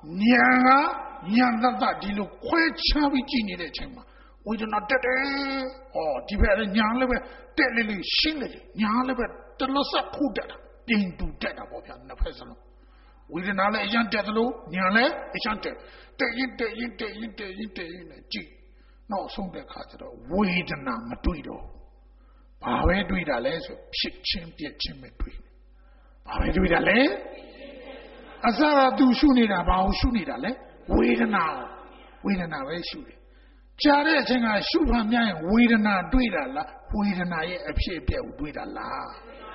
တတ်ဒီလိုခွဲခြားပြီးကြည့်နေတဲ့အချိန်မှာဝေဒနာတက်တယ်ဒီဘက်လည်းညာလည်းပဲတက်လေးရှင်းတယ်ညာလည်းပဲတလဆတ်ခုတက်တာတင်တူတက်တာပေါ့ဗျာနှစ်ဖက်စလုံးဝေဒနာလည်းအရင်တက်သလိုညာလည်းအရင်တက်ရင်ကြည့်နောက်ဆုံးတဲ့ခါကျတော့ဝေဒနာမတွေ့တော့ဘာပဲတွေ့တာလဲဆိုဖြစ်ချင်းပြက်ချင်းပဲတွေ့ဘာပဲတွေ့တာလဲအစကသူရှုနေတာဘာကိုရှုနေတာလဲဝေဒနာပဲရှုတယ်ကြားတဲ့အချိန်ကရှုမှမြင်ဝေဒနာတွေ့တာလားဝေဒနာရဲ့အဖြစ်အပျက်ကိုတွေ့တာလား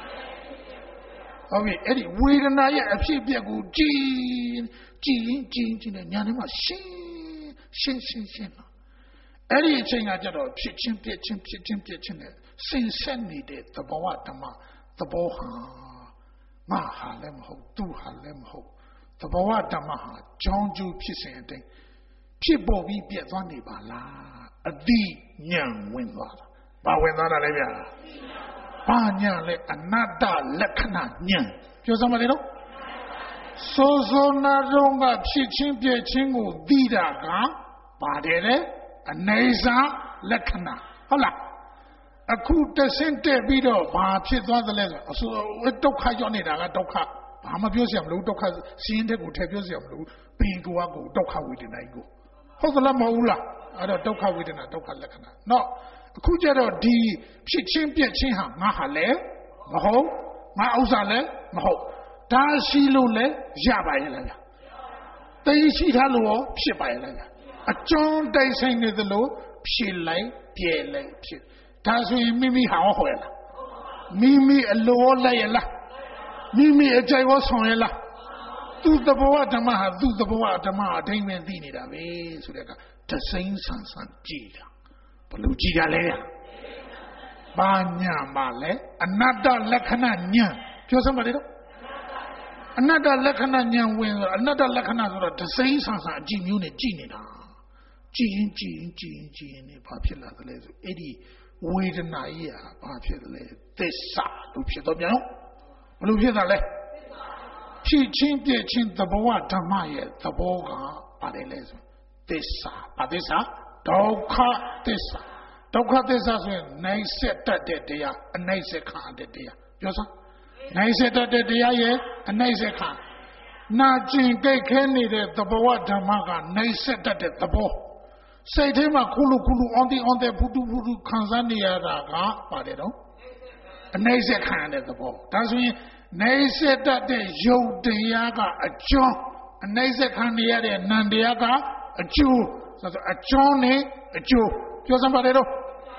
ဟုတ်ပြီအဲ့ဒီဝေဒနာရဲ့အဖြစ်အပျက်ကိုကြည့်နေညာထဲမှာရှင်းလာအဲ့ဒီအချိန်ကကြတော့ဖြစ်ချင်းပြက်ချင်းနဲ့စင်ဆက်နေတဲ့သဘောဓမ္မသဘောဟာငါဟာလည်းမဟုတ်သူဟာလည်းမဟုတ်သဘောဓမ္မဟာကြောင်းကျိုးဖြစ်စဉ်အတိုင်းဖြစ်ပေါ်ပြီးပြက်သွားနေပါလားအတိညာဝင်သွားတာဘာဝင်သွားတာလဲဗျာဘာညာလဲအနတ္တလက္ခဏာညာပြောစမ်းပါလေတော့စိုးနာတော့ကဖြစ်ချင်းပြက်ချင်းကိုသိတာကပါတယ်လေအနေစာလက္ခဏာဟုတ်လားအခုတဆင့်တက်ပြီးတော့ဘာဖြစ်သွားသလဲဆိုဒုက္ခရောက်နေတာကဒုက္ခဘာမှပြောစရာမလိုဒုက္ခစီးရင်တဲ့ကိုထည့်ပြောစရာမလိုပင်ကိုဒုက္ခဝေဒနာကိုဟုတ်သလားမဟုတ်လားအဲ့တော့ဒုက္ခဝေဒနာဒုက္ခလက္ခဏာနော်အခုကျတော့ဒီဖြစ်ချင်းပြက်ချင်းဟာငါဟာလည်းမဟုတ်ငါဥစ္စာလည်းမဟုတ်ဒါရှိလို့လည်းရပါရဲ့လားသိရှိထားလို့ရောဖြစ်ပါရဲ့လားအကျွန်းတိုက်ဆိုင်နေသလိုဖြစ်လိုက်ပြဲလိုက်ဖြစ်ဒါဆိုရင်မိမိဟာဟောရလားမိမိအလိုလိုက်ရလားမိမိအကြိုက်ရောဆောင်ရလားသူသဘောဓမ္မဟာသူသဘောဓမ္မအတိုင်းပဲသိနေတာပဲဆိုတဲ့ကတစိမ့်ဆန်ကြည်တာဘလို့ကြည်တာလဲဘာညာပါလဲအနတ္တလက္ခဏာညာပြောစမ်းပါလေတော့အနတ္တလက္ခဏာညာဝင်ဆိုအနတ္တလက္ခဏာဆိုတော့တစိမ့်ဆန်အကြည့်မျိုးနဲ့ကြည်နေတာကြည်ရင်နေဘာဖြစ်လာသလဲဆိုအဲ့ဒီဝေဒနာကြီးဟာဘာဖြစ်သလဲသစ္စာလို့ဖြစ်တော့ပြန်ဘလို့ဖြစ်တာလဲဖြစ်ချင်းပြည့်ချင်းသဘောဓမ္မရဲ့သဘောကပါတယ်လဲဆိုသစ္စာဘာသစ္စာဒုက္ခသစ္စာဆိုရင်နိုင်ဆက်တတ်တဲ့တရားအနိုင်ဆက်ခံတဲ့တရားပြောစမ်းနိုင်ဆက်တတ်တဲ့တရားရဲ့အနိုင်ဆက်ခံနာကျင်ကြိတ်ခဲနေတဲ့သဘောဓမ္မကနိုင်ဆက်တတ်တဲ့သဘောစိတ်ထဲမှာခုလူအောင်တဲ့ဖူတူခံစားနေရတာကပါတယ်တော့အနိုင်ဆက်ခံတဲ့သဘောဒါဆိုရင်နိုင်ဆက်တတ်တဲ့ယုတ်တရားကအကျွန်းအနိုင်ဆက်ခံနေရတဲ့နံတရားကအကျိုးဆိုတော့အကျွန်းနဲ့အကျိုးပြောစမ်းပါတယ်တော့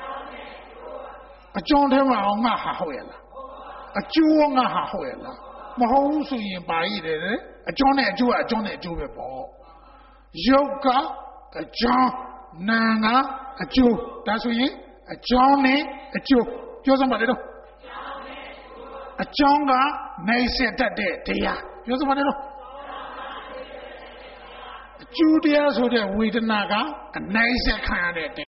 အကျွန်းထဲမှာငါဟာဟုတ်ရလားအကျိုးငါဟာဟုတ်ရလားမဟုတ်ဘူးဆိုရင်ပါရည်တယ်အကျွန်းနဲ့အကျိုးကအကျွန်းနဲ့အကျိုးပဲပေါ့ယုတ်ကအကျွန်းနာကအကျိုးဒါဆိုရင်အကြောင်းနဲ့အကျိုးပြောစမ်းပါလေတော့အကြောင်းကနိုင်ဆက်တတ်တဲ့တရားပြောစမ်းပါလေတော့အကျိုးတရားဆိုတဲ့ဝေဒနာကအနိုင်ဆက်ခံရတဲ့